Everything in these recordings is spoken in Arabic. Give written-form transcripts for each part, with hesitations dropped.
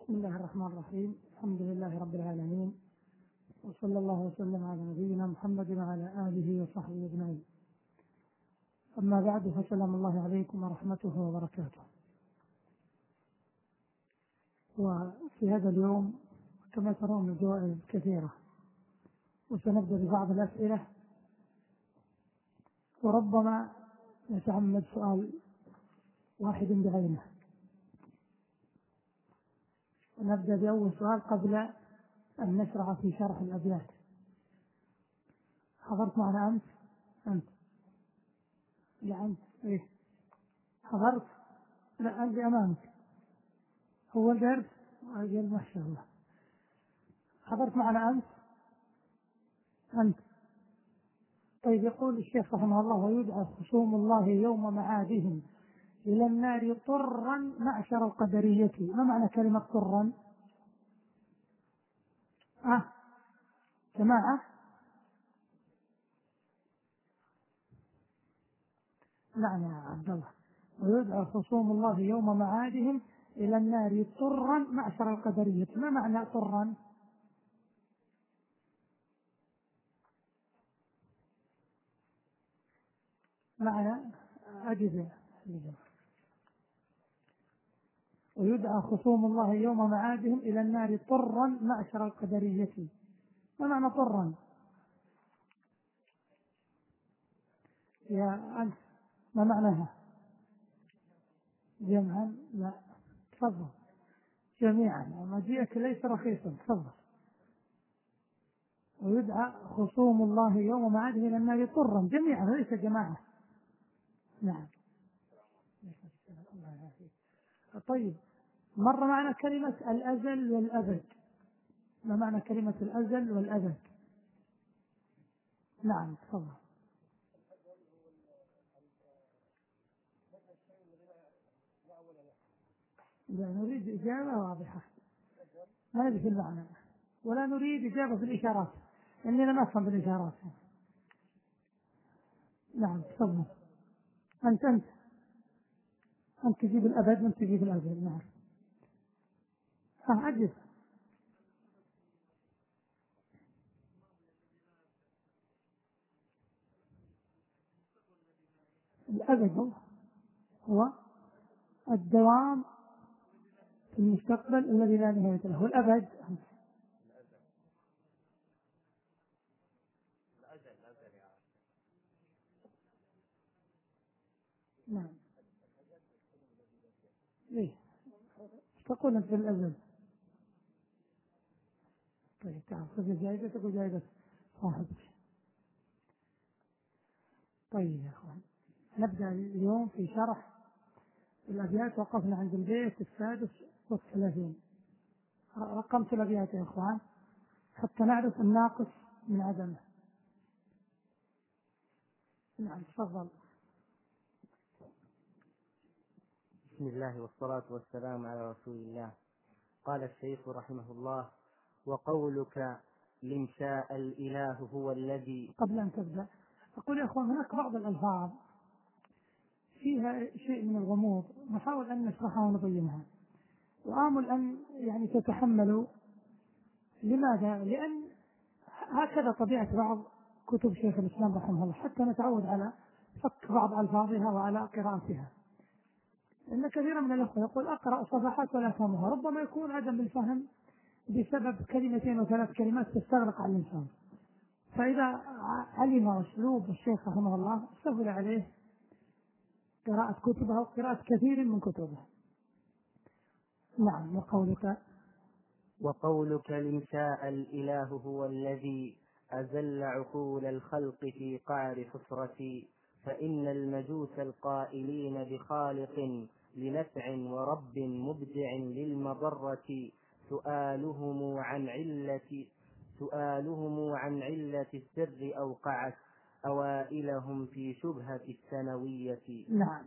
بسم الله الرحمن الرحيم. الحمد لله رب العالمين، وصلى الله وسلم على نبينا محمد وعلى آله وصحبه أجمعين. أما بعد، فسلام الله عليكم ورحمته وبركاته. وفي هذا اليوم كما ترون الجوائز كثيرة، وسنبدأ ببعض الأسئلة، وربما نتعمد سؤال واحد بعينه. ونبدأ بأول سؤال قبل أن نشرع في شرح الأبيات. حضرت معنا أمس؟ أنت؟ لا أنت إيه؟ حضرت؟ لا أنت أمامك. هو الدرس؟ أجل ما شاء الله. حضرت معنا أمس؟ أنت؟ طيب، يقول الشيخ رحمه الله: ويدعى خصوم الله يوم معادهم إلى النار طرا معشر القدرية. ما معنى كلمة طرا؟ جماعة؟ نعم يا عبد الله. ويدعى خصوم الله يوم معادهم إلى النار طرا معشر القدرية. ما معنى طرا؟ معنى أجزاء. ويدعى خصوم الله يوم معادهم إلى النار طرا معشر القدرية. ما معنى طرا يا أنت؟ ما معناها؟ جمعا؟ لا، تفضل. جميعا، مجيئك ليس رخيصا. تفضل. ويدعى خصوم الله يوم معادهم إلى النار طرا، جميعا وليس جماعة. نعم. طيب، مر معنا كلمة الأزل والأبد. ما معنى كلمة الأزل والأبد؟ نعم تفضل. لا نريد إجابة واضحة، ما ندري في المعنى، ولا نريد إجابة في الإشارات، إننا نفهم بالإشارات. نعم تفضل. أنت تجيب الأبد وأنت تجيب الأزل. نعم. أجل. الأبد هو الدوام في المستقبل الذي لا نهاية له. الأبد نعم. ليه تقول أنت في الأزل؟ طيب تعال خذ جائزتك وجائزة صاحبك. طيب يا أخوان، نبدأ اليوم في شرح الأبيات. وقفنا عند البيت 36. رقمت الأبيات يا أخوان حتى نعرف الناقص من عدمه. نعم تفضل. بسم الله والصلاة والسلام على رسول الله. قال الشيخ رحمه الله: وقولك لم شاء الإله هو الذي. قبل أن تبدأ أقول يا أخوان، هناك بعض الألفاظ فيها شيء من الغموض، نحاول أن نشرحها ونبينها، وآمل أن تتحملوا. لماذا؟ لأن هكذا طبيعة بعض كتب شيخ الإسلام رحمه الله، حتى نتعود على فك بعض ألفاظها وعلى قراءتها. إن كثيرا من الأخوة يقول أقرأ صفحات ولا أفهمها. ربما يكون عدم الفهم بسبب كلمتين وثلاث كلمات تستغرق على الإنسان، فإذا علم أسلوب الشيخ رحمه الله سهل عليه قراءة كتبه وقراءة كثير من كتبه. نعم. وقولك لم شاء الإله هو الذي أزل عقول الخلق في قعر حفرتي، فإن المجوس القائلين بخالق لنفع ورب مبدع للمضرة سؤالهم عن علة السر أوقعت أوائلهم في شبهة الثانوية. نعم.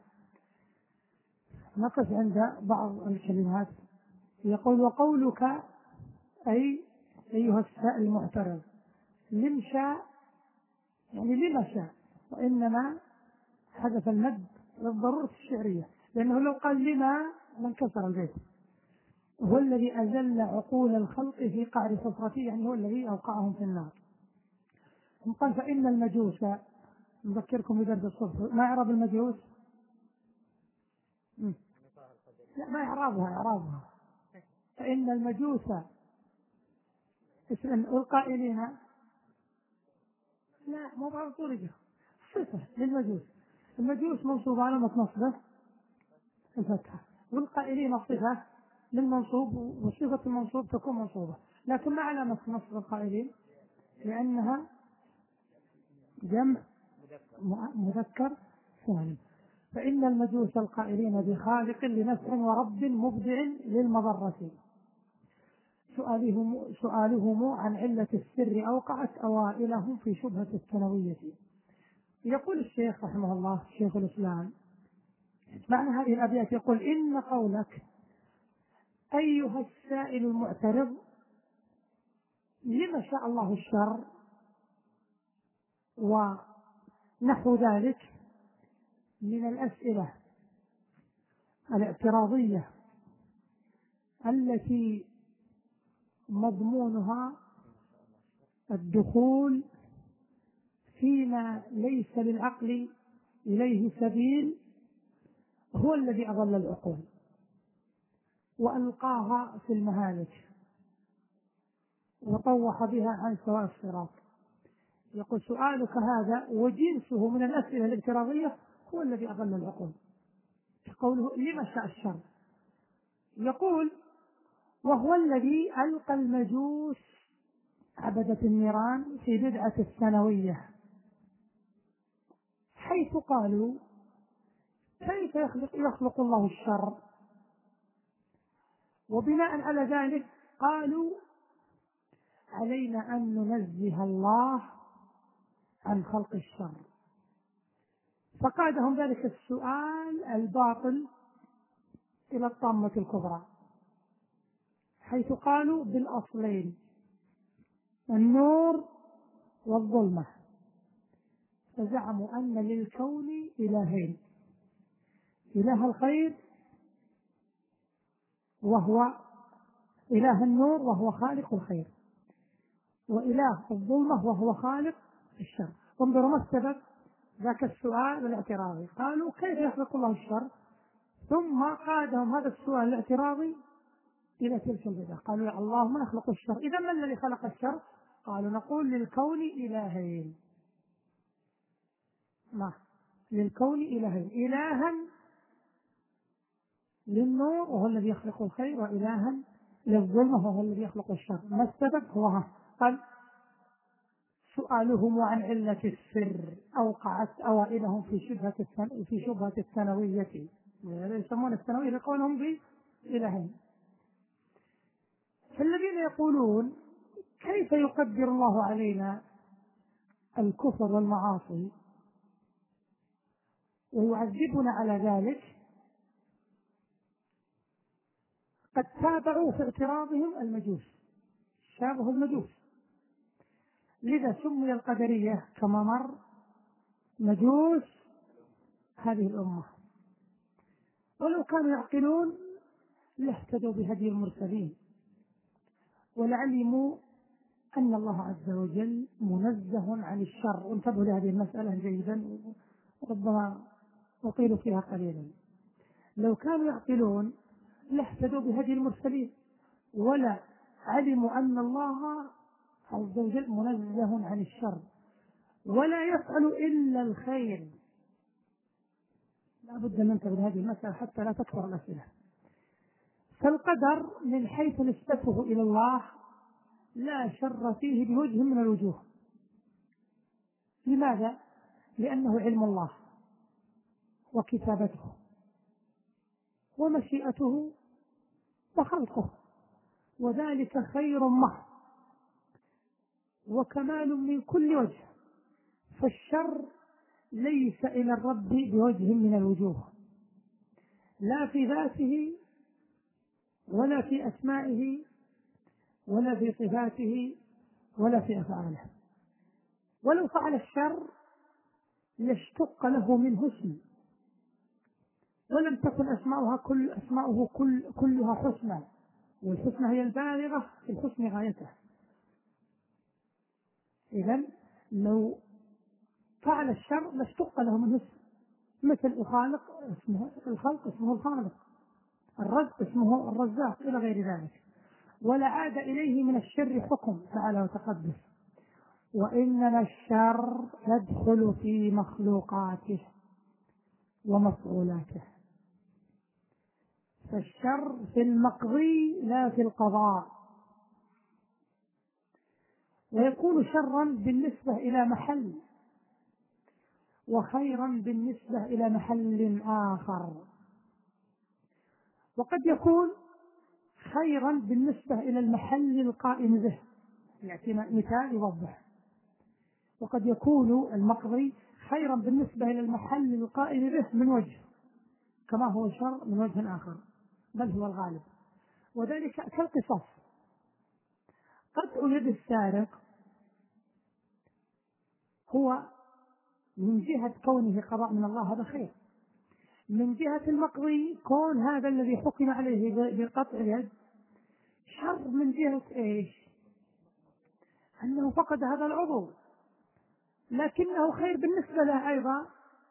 نقف عند بعض الكلمات. يقول: وقولك أي أيها السائل المعترض، لم شاء يعني لما شاء، وإنما حدث المد للضرورة الشعرية، لأنه لو قال لما لانكسر البيت. هو الذي أذل عقول الخلق في قعر حفرته، يعني هو الذي أوقعهم في النار. قال فإن المجوس، نذكركم بدرس الصبح، ما إعراب المجوس؟ لا، ما إعرابها. فإن المجوس والقائلين، لا مو بعض طريقة، صفة للمجوس. المجوس منصوب على نصبه الفتحة، والقائلين صفة للمنصوب، وصفة المنصوب تكون منصوبة، لكن ما علامة نصب القائلين؟ لأنها جمع مذكر سالم. فإن المجوس القائلين بخالق لنفع ورب مبدع للمضرة، سؤالهم عن علة السر أوقعت أوائلهم في شبهة الثانوية. يقول الشيخ رحمه الله شيخ الإسلام معنى هذه الأبيات، يقول إن قولك أيها السائل المعترض لما شاء الله الشر ونحو ذلك من الأسئلة الاعتراضية التي مضمونها الدخول فيما ليس للعقل إليه سبيل، هو الذي أضل العقول وألقاها في المهالك وطوح بها عن سواء الصراط. يقول سؤالك هذا وجنسه من الأسئلة الاعتراضية هو الذي أضل العقول. قوله لما شاء الشر، يقول وهو الذي ألقى المجوس عبدة النيران في بدعة الثانوية، حيث قالوا كيف يخلق الله الشر، وبناء على ذلك قالوا علينا أن ننزه الله عن خلق الشر. فقادهم ذلك السؤال الباطل إلى الطامة الكبرى، حيث قالوا بالأصلين النور والظلمة، فزعموا أن للكون إلهين، إله الخير وهو إله النور وهو خالق الخير، وإله الظلمة وهو خالق الشر. انظروا ما السبب ذاك السؤال الاعتراضي، قالوا كيف يخلق الله الشر، ثم قادهم هذا السؤال الاعتراضي إلى تلك البدعة، قالوا يا الله ما يخلق الشر، إذا من الذي خلق الشر؟ قالوا نقول للكون إلهين، ما للكون إلهين، إلها للنور وهو الذي يخلق الخير، وإلها للظلمة وهو الذي يخلق الشر. ما السبب؟ هو قال سؤالهم عن علة السر أوقعت أوائلهم في شبهة الثانوية، يسمون الثانوية لقولهم بإلهين. فالذين يقولون كيف يقدر الله علينا الكفر والمعاصي ويعذبنا على ذلك، قد تابعوا في اعتراضهم المجوس، شابهوا المجوس، لذا سمي القدرية كما مر مجوس هذه الأمة. ولو كانوا يعقلون لاهتدوا بهدي المرسلين ولعلموا أن الله عز وجل منزه عن الشر. وانتبهوا لهذه المسألة جيدا، وربما أطيل فيها قليلا. لو كانوا يعقلون لاهتدوا بهدي المرسلين ولا علموا أن الله عز وجل منزه عن الشر ولا يفعل إلا الخير. لا بد أن ننتبه لهذه المسألة حتى لا تكثر الأسئلة. فالقدر من حيث نسبته إلى الله لا شر فيه بوجه من الوجوه. لماذا؟ لأنه علم الله وكتابته ومشيئته وخلقه، وذلك خير محض وكمال من كل وجه. فالشر ليس إلى الرب بوجه من الوجوه، لا في ذاته ولا في أسمائه ولا في صفاته ولا في أفعاله. ولو فعل الشر لاشتق له منه اسم، ولم تكن أسماؤه كلها حسنى، والحسنى هي البالغة في الحسن غايته. إذن لو فعل الشر لاشتق له من اسم، مثل الخلق اسمه الخالق، الرزق اسمه الرزاق إلى غير ذلك. ولا عاد إليه من الشر حكم تعالى وتقدس. وإنما الشر يدخل في مخلوقاته ومفعولاته، فالشر في المقضي لا في القضاء، ويكون شرا بالنسبة إلى محل وخيرا بالنسبة إلى محل آخر. وقد يكون خيرا بالنسبة إلى المحل القائم به، يأتي مثال يوضح. وقد يكون المقضي خيرا بالنسبة إلى المحل القائم به من وجه، كما هو شر من وجه آخر، بل هو الغالب. وذلك كالقصاص. قطع يد السارق هو من جهة كونه قضاء من الله هذا خير، من جهة المقضي كون هذا الذي حكم عليه بقطع اليد شر، من جهة ايش؟ انه فقد هذا العضو، لكنه خير بالنسبة له ايضا،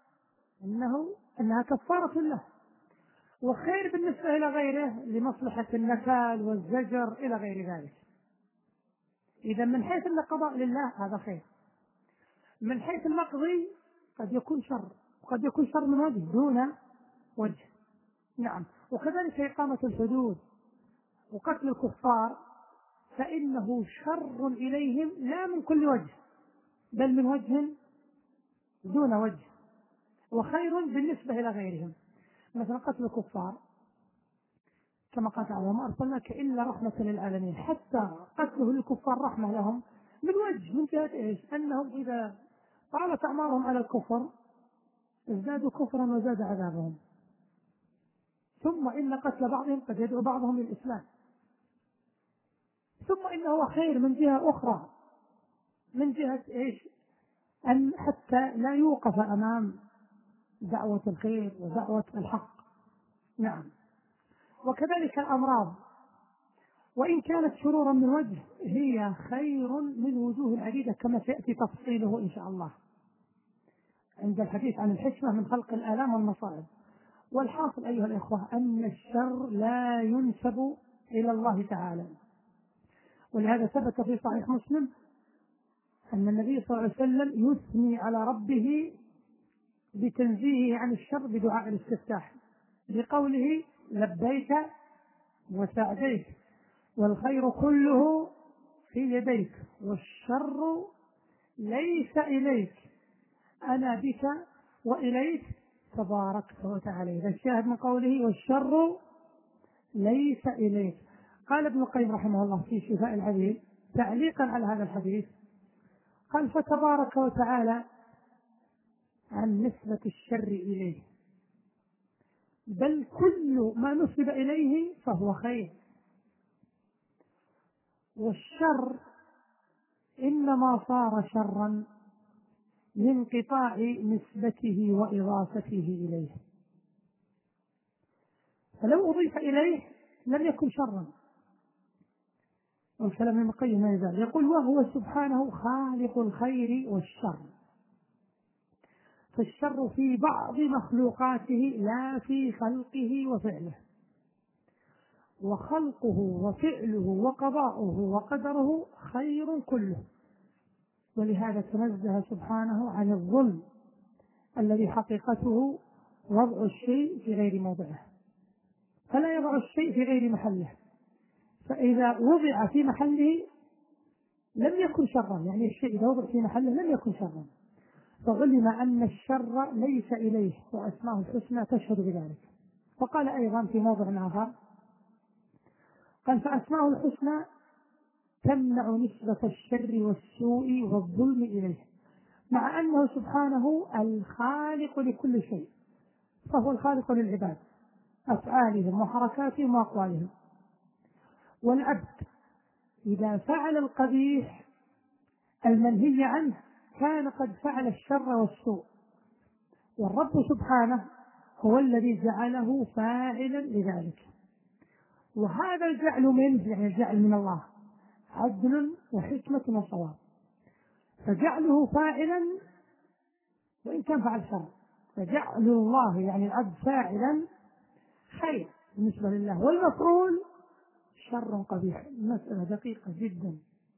انها كفارة له، وخير بالنسبة الى غيره لمصلحة النكال والزجر الى غير ذلك. اذا من حيث القضاء لله هذا خير، من حيث المقضي قد يكون شر، وقد يكون شر من وجه دون وجه. نعم. وكذلك إقامة الحدود وقتل الكفار فإنه شر إليهم لا من كل وجه، بل من وجه دون وجه، وخير بالنسبة إلى غيرهم. مثلا قتل الكفار كما قال تعالى: وما أرسلناك إلا رحمة للعالمين. حتى قتله للكفار رحمة لهم من وجه، من جهة إيش؟ أنهم إذا طالت أعمارهم على الكفر ازدادوا كفرا وزاد عذابهم. ثم إن قتل بعضهم قد يدعو بعضهم للإسلام. ثم إنه خير من جهة أخرى، من جهة إيش؟ أن حتى لا يوقف أمام دعوة الخير ودعوة الحق. نعم. وكذلك الأمراض، وإن كانت شرورا من وجه هي خير من وجوه عديدة كما سيأتي تفصيله إن شاء الله عند الحديث عن الحكمة من خلق الآلام والمصائب. والحاصل أيها الإخوة أن الشر لا ينسب إلى الله تعالى، ولهذا ثبت في صحيح مسلم أن النبي صلى الله عليه وسلم يثني على ربه بتنزيهه عن الشر بدعاء الاستفتاح بقوله: لبيك وسعديك والخير كله في يديك والشر ليس إليك، أنا بك وإليك تباركت وتعالى. إذا الشاهد من قوله والشر ليس إليك. قال ابن القيم رحمه الله في شفاء العليل تعليقا على هذا الحديث قال: فتبارك وتعالى عن نسبة الشر إليه، بل كل ما نسب إليه فهو خير، والشر إنما صار شرا لانقطاع نسبته وإضافته إليه، فلو أضيف إليه لم يكن شرا. والكلام ابن القيم ما يزال يقول: وهو سبحانه خالق الخير والشر، فالشر في بعض مخلوقاته لا في خلقه وفعله، وخلقه وفعله وقضاؤه وقدره خير كله. ولهذا تنزه سبحانه عن الظلم الذي حقيقته وضع الشيء في غير موضعه، فلا يضع الشيء في غير محله، فإذا وضع في محله لم يكن شرا، يعني الشيء إذا وضع في محله لم يكن شرا، فعلم أن الشر ليس إليه، وأسماءه الحسنى تشهد بذلك. وقال أيضا في موضع آخر قال: فأسماءه الحسنى تمنع نسبة الشر والسوء والظلم إليه، مع أنه سبحانه الخالق لكل شيء، فهو الخالق للعباد أفعالهم وحركاتهم وأقوالهم. والعبد إذا فعل القبيح المنهي عنه كان قد فعل الشر والسوء، والرب سبحانه هو الذي جعله فاعلا لذلك. وهذا الجعل منه يعني الجعل من الله عدل وحكمة وصواب، فجعله فاعلا وإن كان فعل شر، فجعل الله يعني العبد فاعلا خير بالنسبة لله، والمفعول شر قبيح. المسألة دقيقة جدا،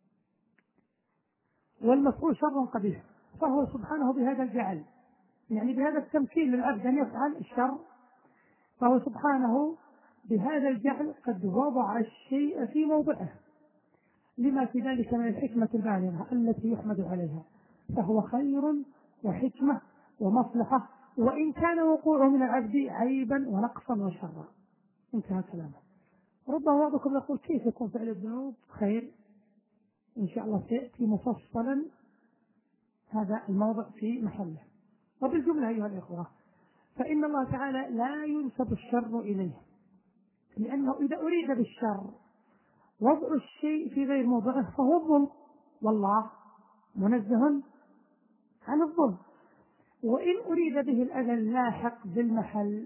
والمفعول شر قبيح، فهو سبحانه بهذا الجعل يعني بهذا التمكين للعبد أن يفعل الشر، فهو سبحانه بهذا الجعل قد وضع الشيء في موضعه لما في ذلك من الحكمة البالغة التي يحمد عليها، فهو خير وحكمة ومصلحة، وإن كان وقوعه من العبد عيبا ونقصا وشرا. انتهى كلامه. ربما بعضكم يقول كيف يكون فعل الذنوب خير؟ إن شاء الله سيأتي مفصلا هذا الموضع في محله. وبالجملة أيها الإخوة، فإن الله تعالى لا ينسب الشر إليه، لأنه إذا أريد بالشر وضع الشيء في غير موضعه فهو الظلم، والله منزه عن الظلم. وإن أريد به الأذى اللاحق بالمحل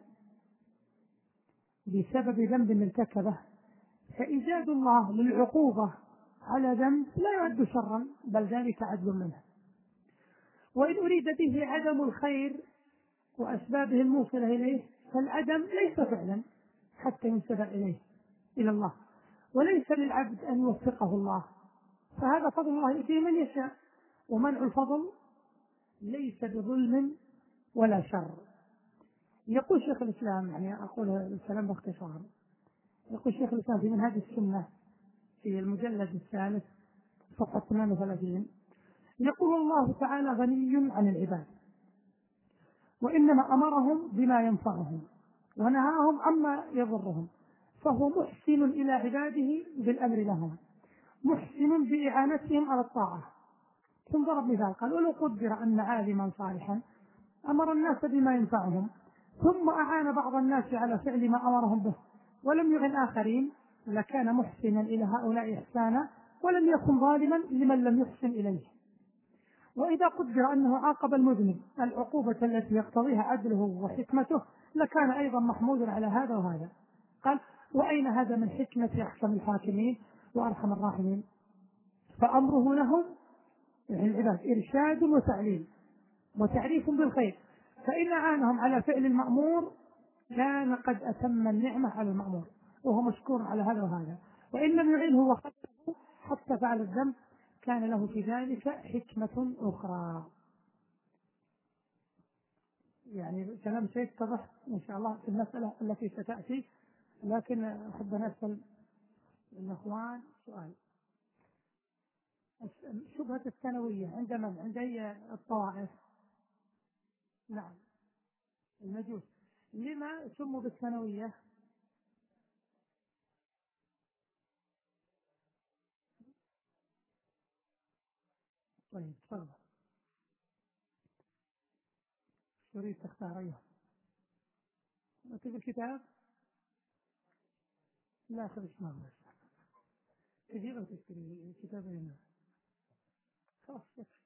بسبب ذنب ارتكبه فإيجاد الله للعقوبة على ذنب لا يعد شرا، بل ذلك عدل منه. وإن أريد به عدم الخير وأسبابه الموصلة إليه فالعدم ليس فعلا حتى ينسب إليه إلى الله، وليس للعبد أن يوفقه الله، فهذا فضل الله يؤتيه من يشاء، ومنع الفضل ليس بظلم ولا شر. يقول شيخ الإسلام، يعني أقول الكلام باختصار، يقول شيخ الإسلام في منهاج السنة في المجلد الثالث صفحة 38، يقول الله تعالى غني عن العباد، وإنما أمرهم بما ينفعهم ونهاهم عما يضرهم، فهو محسن إلى عباده بالأمر لهم، محسن بإعانتهم على الطاعة. ثم ضرب مثال قال: ولو قدر أن عالما صالحا أمر الناس بما ينفعهم ثم أعان بعض الناس على فعل ما أمرهم به ولم يعن آخرين لكان محسنا إلى هؤلاء إحسانا ولم يكن ظالما لمن لم يحسن إليه. وإذا قدر أنه عاقب المذنب العقوبة التي يقتضيها عدله وحكمته لكان أيضا محمودا على هذا وهذا. قال: وأين هذا من حكمة أحكم الحاكمين وأرحم الراحمين؟ فأمره لهم يعني العباد إرشاد وتعليم وتعريف بالخير، فإن أعانهم على فعل المأمور كان قد أتم النعمة على المأمور وهو مشكور على هذا وهذا، وإن لم يعينه وخطه حتى فعل الذنب كان له في ذلك حكمة أخرى. يعني كلام سيتضح إن شاء الله في المسألة التي ستأتي، لكن أحب أن أسأل الأخوان سؤال. شبهة الثانوية عند من؟ عند أي الطوائف؟ نعم، المجوس. لما سموا بالثانوية؟ طيب تفضل، تريد تختار أيها أكتب الكتاب؟ لا أخذ اسمه بس تجيب وتشتري الكتاب هنا خلاص يكفي.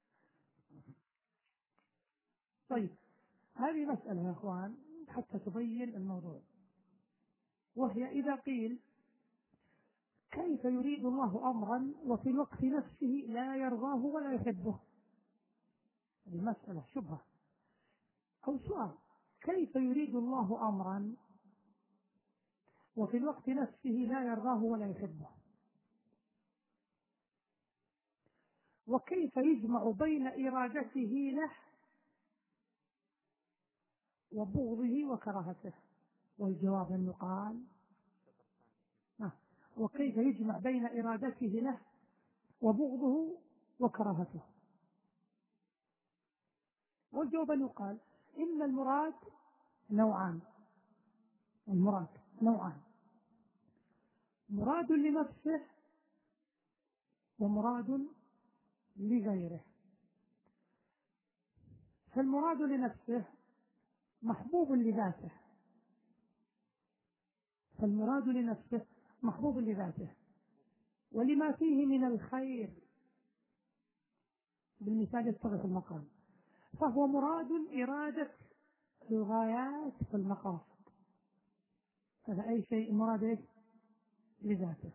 طيب هذه مسألة يا أخوان حتى تبين الموضوع، وهي إذا قيل كيف يريد الله أمرا وفي الوقت نفسه لا يرضاه ولا يحبه؟ هذه مسألة شبهة أو سؤال. كيف يريد الله أمرا وفي الوقت نفسه لا يرضاه ولا يحبه؟ وكيف يجمع بين إرادته له وبغضه وكراهته؟ والجواب أن يقال وكيف يجمع بين إرادته له وبغضه وكراهته؟ والجواب أن يقال إن المراد نوعان، المراد نوعان، مراد لنفسه ومراد لغيره. فالمراد لنفسه محبوب لذاته، فالمراد لنفسه محبوب لذاته ولما فيه من الخير بالمثال يتضح المقام، فهو مراد إرادة الغايات والمقاصد. هذا أي شيء مراد لذاته.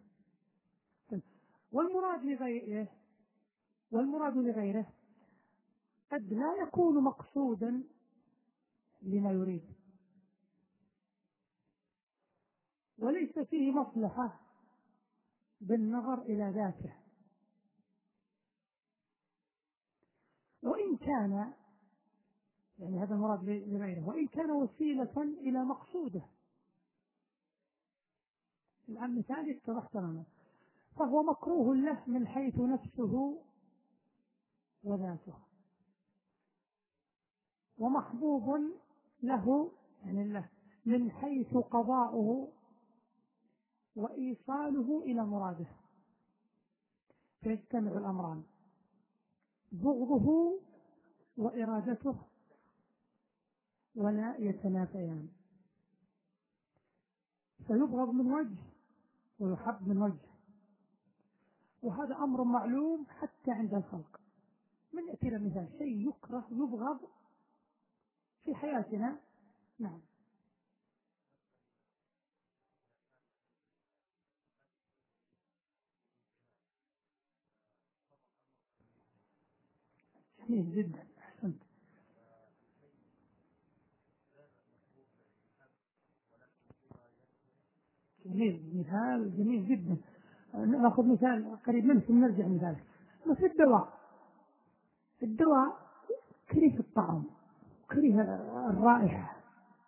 والمراد لغيره قد لا يكون مقصودا لما يريد، وليس فيه مصلحة بالنظر إلى ذاته، وإن كان يعني هذا المراد لغيره، وإن كان وسيلة إلى مقصوده. الآن مثال يتضح تماما، فهو مكروه له من حيث نفسه وذاته، ومحبوب له يعني له من حيث قضاؤه وإيصاله إلى مراده، فيجتمع الأمران، بغضه وإرادته ولا يتنافيان، فيبغض من وجه ويحب من وجه، وهذا أمر معلوم حتى عند الخلق. من يأتي مثال شيء يكره يبغض في حياتنا. نعم. جميل جدا، أحسنت. جميل، مثال جميل جدا. نأخذ مثال قريب منه ثم نرجع مثال مثل الدواء كريه الطعم، كريه الرائحة،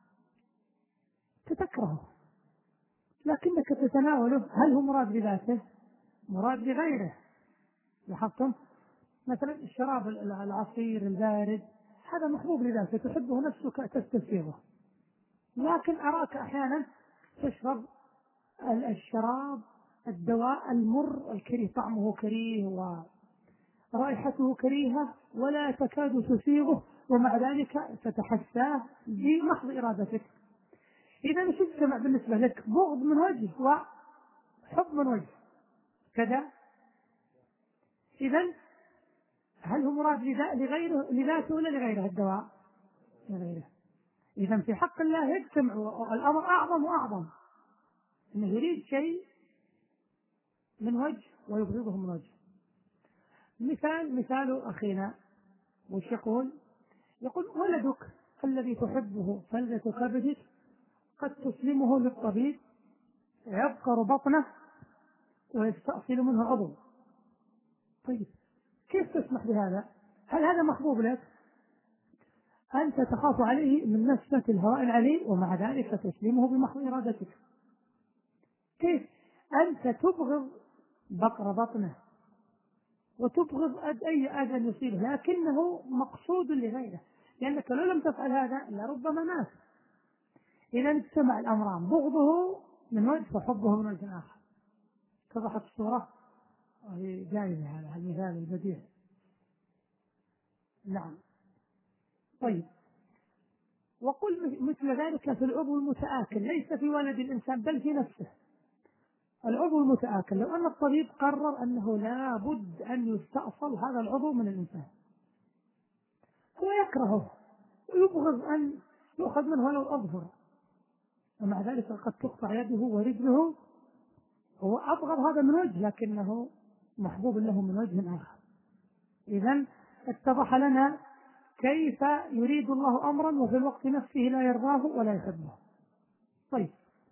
تكرهه، لكنك تتناوله. هل هو مراد لذاته؟ مراد لغيره. لاحظتم مثلا الشراب العصير البارد هذا محبوب لذاته، تحبه نفسك تستسيغه، لكن أراك أحيانا تشرب الشراب الدواء المر الكريه، طعمه كريه ورائحته كريهة ولا تكاد تسيغه، ومع ذلك تتحساه بمحض إرادتك. إذا مش يجتمع بالنسبة لك بغض من وجه وحب من وجه كذا. إذا هل هو مراد لغيره لذاته ولا لغيره الدواء؟ لغيره. إذا في حق الله يجتمع الأمر أعظم وأعظم، أنه يريد شيء من وجه ويبغضه من وجه. مثال أخينا وش يقول ولدك الذي تحبه فلذة كبدك قد تسلمه للطبيب يبقر بطنه ويستأصل منه عضو. طيب كيف تسمح بهذا؟ هل هذا محبوب لك؟ أنت تخاف عليه من نسمة الهواء العليل ومع ذلك تسلمه بمحض إرادتك. كيف أنت تبغض بقر بطنه وتبغض أي أذى يصيبه، لكنه مقصود لغيره، لأنك لو لم تفعل هذا لربما مات. إذا اجتمع الأمران، بغضه من وجه وحبه من وجه آخر. اتضحت الصورة؟ وهي جائزة هذا المثال البديع. نعم. طيب وقل مثل ذلك في العضو المتآكل، ليس في ولد الإنسان بل في نفسه. العضو المتآكل لو أن الطبيب قرر أنه لا بد أن يستأصل هذا العضو من الإنسان، هو يكرهه ويبغض أن يؤخذ منه ولو أظهر، ومع ذلك قد تقطع يده ورجله، هو أبغض هذا من وجه لكنه محبوب له من وجه آخر. إذن اتضح لنا كيف يريد الله أمرا وفي الوقت نفسه لا يرضاه ولا يحبه. طيب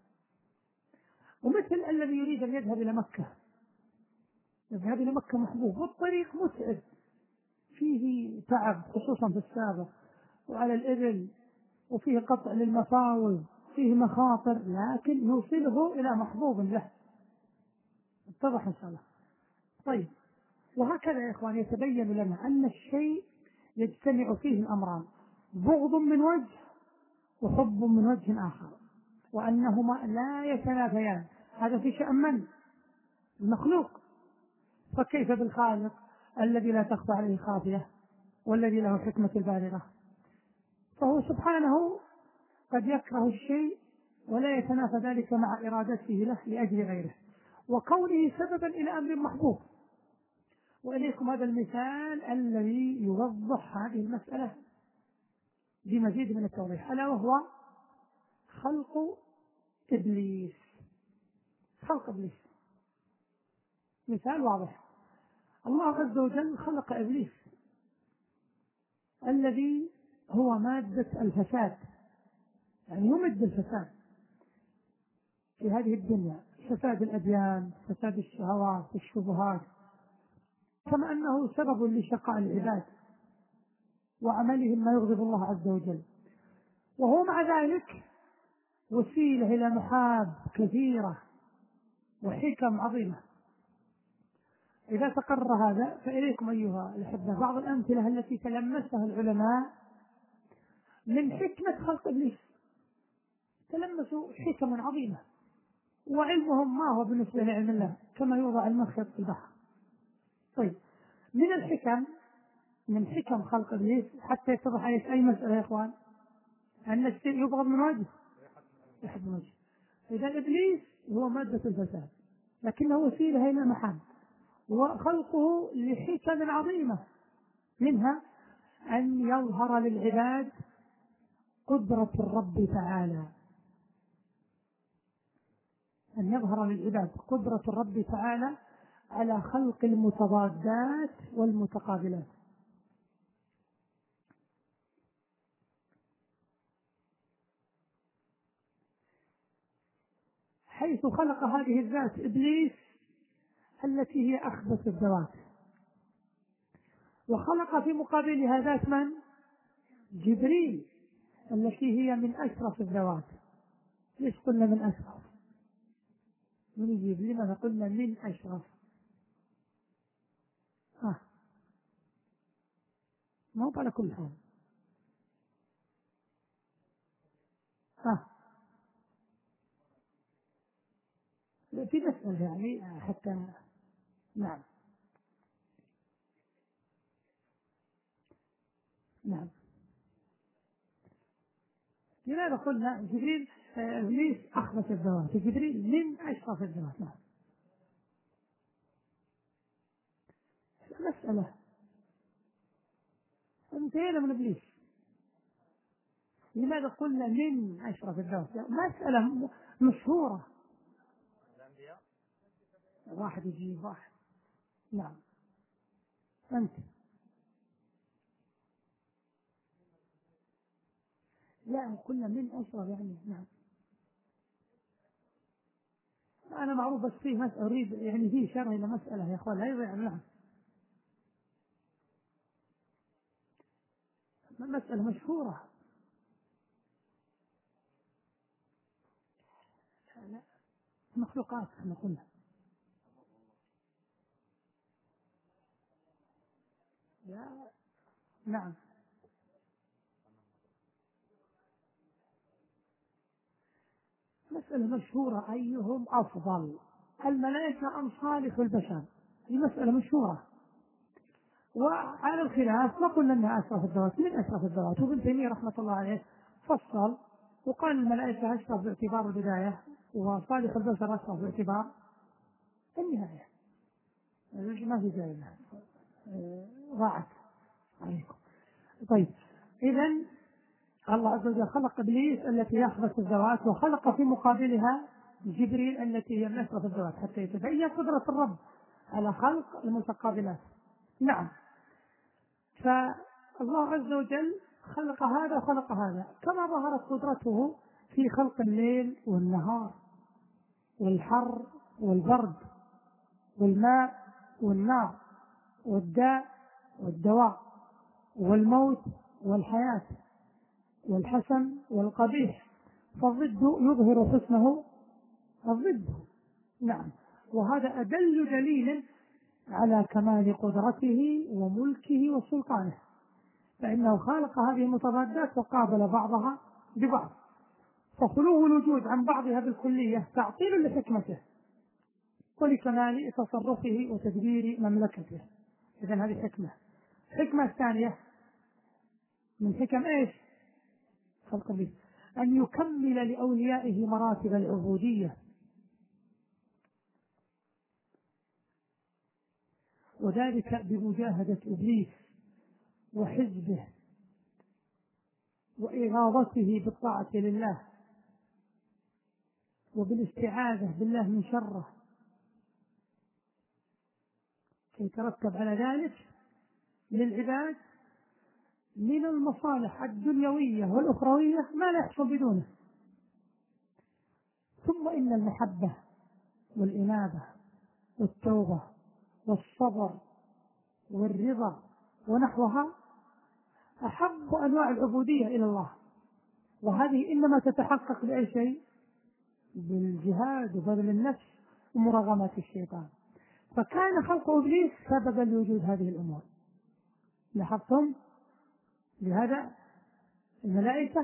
ومثل الذي يريد أن يذهب إلى مكة، يذهب إلى مكة محبوب، والطريق متعب فيه تعب خصوصا في السابق وعلى الإبل، وفيه قطع للمفاوز، فيه مخاطر، لكن يوصله إلى محبوب له. اتضح إن شاء الله. طيب وهكذا يا إخوان يتبين لنا أن الشيء يجتمع فيه الأمران، بغض من وجه وحب من وجه آخر، وأنهما لا يتنافيان. هذا في شأن من؟ المخلوق، فكيف بالخالق الذي لا تخفى عليه خافية والذي له حكمة البالغة؟ فهو سبحانه قد يكره الشيء ولا يتنافى ذلك مع إرادته له لأجل غيره وكونه سببا إلى أمر محبوب. وإليكم هذا المثال الذي يوضح هذه المسألة بمزيد من التوضيح، ألا وهو خلق إبليس. خلق إبليس. مثال واضح: الله عز وجل خلق إبليس الذي هو مادة الفساد، يعني يمد الفساد في هذه الدنيا، فساد الأديان، فساد الشهوات والشبهات، كما أنه سبب لشقاء العباد وعملهم ما يغضب الله عز وجل، وهو مع ذلك وسيلة إلى محاب كثيرة وحكم عظيمة. إذا تقرر هذا فإليكم أيها الأحبة بعض الأمثلة التي تلمسها العلماء من حكمة خلق إبليس. تلمسوا حكم عظيمة، وعلمهم ما هو بالنسبة لعلم الله كما يوضع المخيط في البحر. طيب، من حكم خلق إبليس حتى يتضح أي مسألة يا إخوان، أن الشيء يبغض من وجه يحب من وجه. إذا إبليس هو مادة الفساد لكنه وسيلة إلى محب، وخلقه لحكم عظيمة، منها أن يظهر للعباد قدرة الرب تعالى، أن يظهر للعباد قدرة الرب تعالى على خلق المتضادات والمتقابلات. حيث خلق هذه الذات إبليس التي هي أخبث الذوات، وخلق في مقابلها ذات من؟ جبريل التي هي من أشرف الذوات. ليش قلنا من أشرف؟ من يجيب لماذا قلنا من أشرف؟ ما هو على كل حال. في مسألة يعني حتى نعم لماذا قلنا جبريل إبليس أخبث الذوات، جبريل من أشرف الذوات؟ نعم، مسألة انتهينا من إبليس. لماذا قلنا من أشرف الذوات؟ مسألة مشهورة، واحد يجيب واحد. نعم، أنت لا قلنا من أشرف يعني. نعم، أنا معروف، بس فيه مسألة أريد يعني فيه شرح إلى مسألة يا أخوان لا يضيع. نعم، مسألة مشهورة. لا، مخلوقات كما قلنا. نعم، مسألة مشهورة أيهم أفضل، الملائكة أم صالح البشر؟ هي مسألة مشهورة، وعلى الخلاف ما قلنا أنها أشرف الذوات، من أشرف الذوات. وابن تيمية رحمة الله عليه فصل وقال الملائكة أشرف باعتبار البداية، وصالح البشر أشرف باعتبار النهاية. ما في زائدة ضاعت عليكم. طيب، إذن الله عز وجل خلق إبليس التي يخبث الذوات، وخلق في مقابلها جبريل التي هي من أشرف الذوات، حتى يتبين قدرة الرب على خلق المتقابلات. نعم، فالله عز وجل خلق هذا وخلق هذا، كما ظهرت قدرته في خلق الليل والنهار والحر والبرد والماء والنار والداء والدواء والموت والحياة والحسن والقبيح، فالضد يظهر حسنه الضد. نعم، وهذا أدل دليل على كمال قدرته وملكه وسلطانه، فإنه خالق هذه المتضادات وقابل بعضها ببعض، فخلوه الوجود عن بعضها بالكلية تعطيل لحكمته ولكمال تصرفه وتدبير مملكته. إذن هذه حكمة الثانية من حكم إيش خلق به؟ أن يكمل لأوليائه مراتب العبودية، وذلك بمجاهدة إبليس وحزبه وإغاظته بالطاعة لله، وبالاستعاذة بالله من شره، كي يترتب على ذلك للعباد من المصالح الدنيوية والأخروية ما لا يحصل بدونه. ثم إن المحبة والإنابة والتوبة والصبر والرضا ونحوها أحب أنواع العبودية إلى الله، وهذه إنما تتحقق بأي شيء؟ بالجهاد وبذل النفس ومراغمة الشيطان. فكان خلق إبليس سببا لوجود هذه الأمور. لاحظتم؟ لهذا الملائكة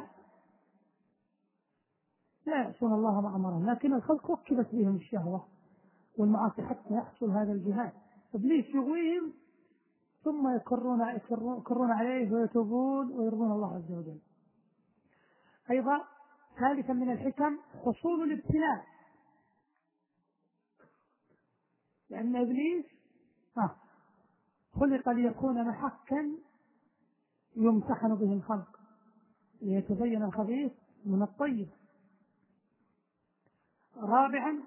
لا يعصون الله ما أمرهم، لكن الخلق وكلت بهم الشهوة والمعاصي حتى يحصل هذا الجهاد. إبليس يغويهم ثم يكرون عليه ويتوبون ويرضون الله عز وجل. أيضا ثالثا من الحكم حصول الابتلاء، لأن إبليس خلق ليكون محكا يمتحن به الخلق ليتبين الخبيث من الطيب. رابعا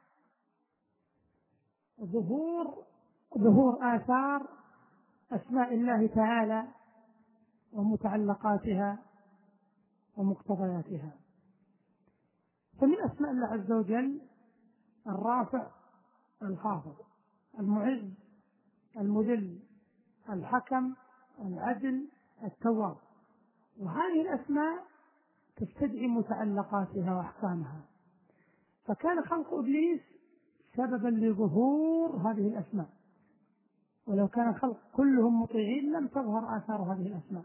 ظهور آثار أسماء الله تعالى ومتعلقاتها ومقتضياتها. فمن أسماء الله عز وجل الرافع الخافض، المعز المذل، الحكم العدل التواب، وهذه الأسماء تستدعي متعلقاتها وأحكامها. فكان خلق إبليس سببا لظهور هذه الأسماء، ولو كان الخلق كلهم مطيعين لم تظهر آثار هذه الأسماء.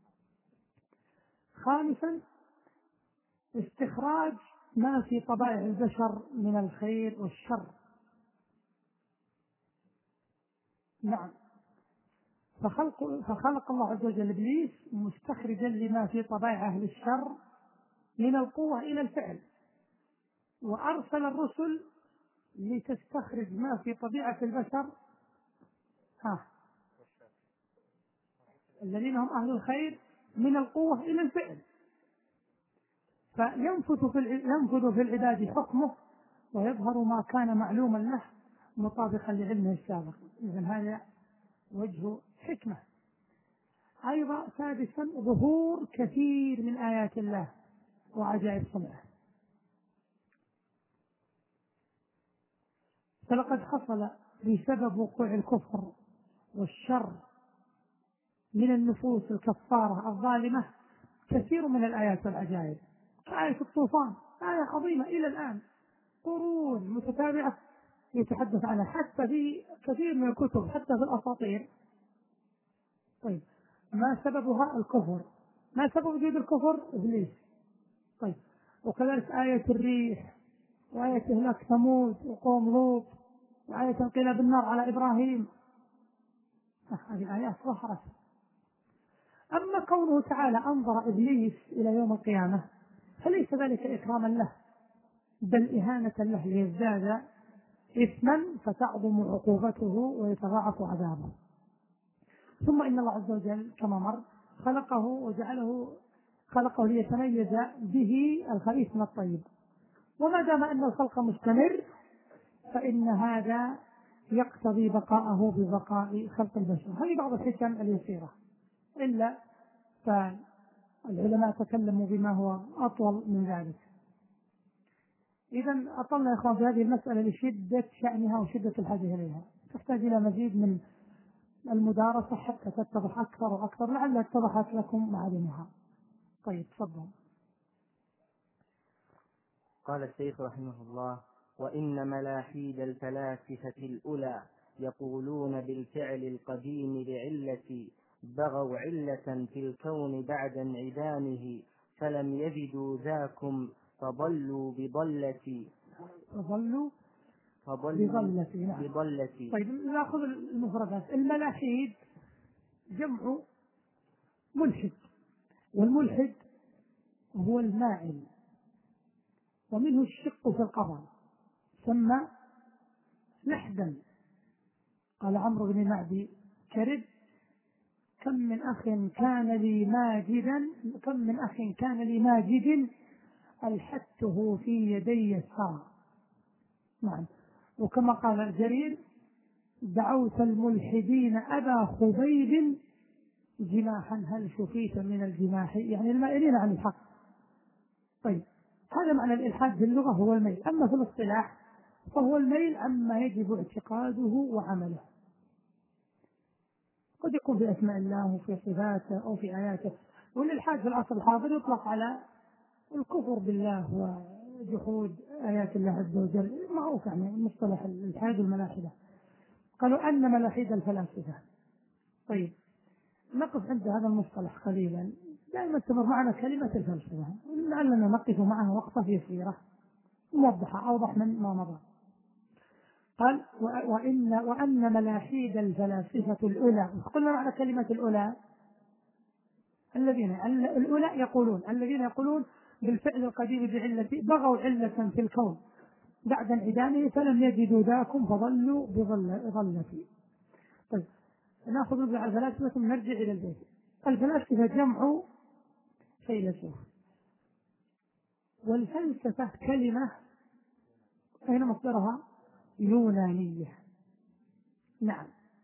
خامسا استخراج ما في طبائع البشر من الخير والشر. نعم، فخلق الله عز وجل إبليس مستخرجا لما في طبائع أهل الشر من القوة إلى الفعل، وأرسل الرسل لتستخرج ما في طبيعة البشر الذين هم أهل الخير من القوة إلى الفعل، فينفذ في العباد حكمه ويظهر ما كان معلوما له مطابقا لعلمه السابق. إذن هذا وجه حكمة. أيضا سادسا ظهور كثير من آيات الله وعجائب صنعه. فلقد حصل بسبب وقوع الكفر والشر من النفوس الكفارة الظالمة كثير من الآيات والعجائب، كآية الطوفان، آية عظيمة إلى الآن قرون متتابعة يتحدث عنها حتى في كثير من الكتب، حتى في الأساطير. طيب، ما سببها؟ الكفر. ما سبب وجود الكفر؟ إبليس. طيب، وكذلك آية الريح، وآية إهلاك ثمود وقوم لوط، وآية انقلاب النار على إبراهيم. هذه الآيات ظهرت. أما كونه تعالى أنظر إبليس إلى يوم القيامة فليس ذلك إكراما له، بل إهانة له ليزداد إثما فتعظم عقوبته ويتضاعف عذابه. ثم إن الله عز وجل كما مر خلقه ليتميز به الخبيث من الطيب، وما دام أن الخلق مستمر فإن هذا يقتضي بقاءه ببقاء خلق البشر. هذه بعض الحكم اليسيرة، إلا فالعلماء تكلموا بما هو أطول من ذلك. إذن أطلنا يا إخوان في هذه المسألة لشدة شأنها وشدة الحاجة إليها، تحتاج إلى مزيد من المدارسة حتى تتضح أكثر وأكثر، لعل اتضحت لكم معالمها. طيب تفضل. قال الشيخ رحمه الله: وإن ملاحيد الفلاسفة الأولى يقولون بالفعل القديم لعلة، بغوا علة في الكون بعد انعدامه، فلم يجدوا ذاكم فضلوا بضلتي. بضلتي. طيب نأخذ المفردات. الملاحيد جمع ملحد، والملحد هو المائل، ومنه الشق في القبر، سمى لحدا. قال عمرو بن معدي كرب: كم من أخ كان لي ماجد ألحدته في يدي الثرى. نعم. وكما قال الجرير: دعوت الملحدين أبا خبيب جماحا هل شفيت من الجماح، يعني المائلين عن الحق. طيب، هذا معنى الإلحاد في اللغة، هو الميل. أما في الاصطلاح فهو الميل عما يجب اعتقاده وعمله. قد يكون في أسماء الله وفي صفاته أو في آياته. والإلحاد في العصر الحاضر يطلق على الكفر بالله وجحود آيات الله عز وجل، معروف يعني مصطلح الإلحاد والملاحدة. قالوا أن ملاحدة الفلاسفة. طيب، نقف عند هذا المصطلح قليلا. دائما تمر معنا كلمة الفلسفة، لعلنا نقف معها وقفة يسيرة موضحة أوضح من ما مضى. قال: وأن ملاحيد الفلاسفة الأولى. قلنا معنى كلمة الأولى الذين يقولون بالفعل القديم بعلة، بغوا علة في الكون بعد انعدامه فلم يجدوا ذاكم فضلوا بضلتي. طيب، ناخذ نرجع الفلاسفة ثم نرجع إلى البيت. الفلاسفة جمع فيلسوف، والفلسفة كلمة أين مصدرها؟ يونانية. نعم.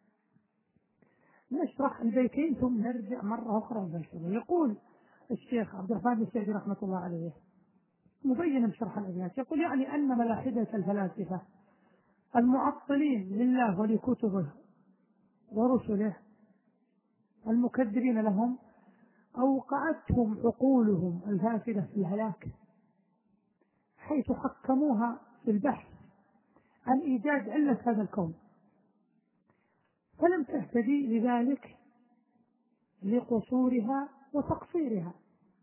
نشرح البيتين ثم نرجع مرة أخرى للفلسفة. يقول الشيخ عبد الرحمن السعدي رحمة الله عليه مبينا بشرح الأبيات، يقول: يعني أن ملاحدة الفلاسفة المعطلين لله ولكتبه ورسله المكذبين لهم أوقعتهم عقولهم الفاسدة في الهلاك، حيث حكموها في البحث عن إيجاد علة هذا الكون، فلم تهتدي لذلك لقصورها وتقصيرها.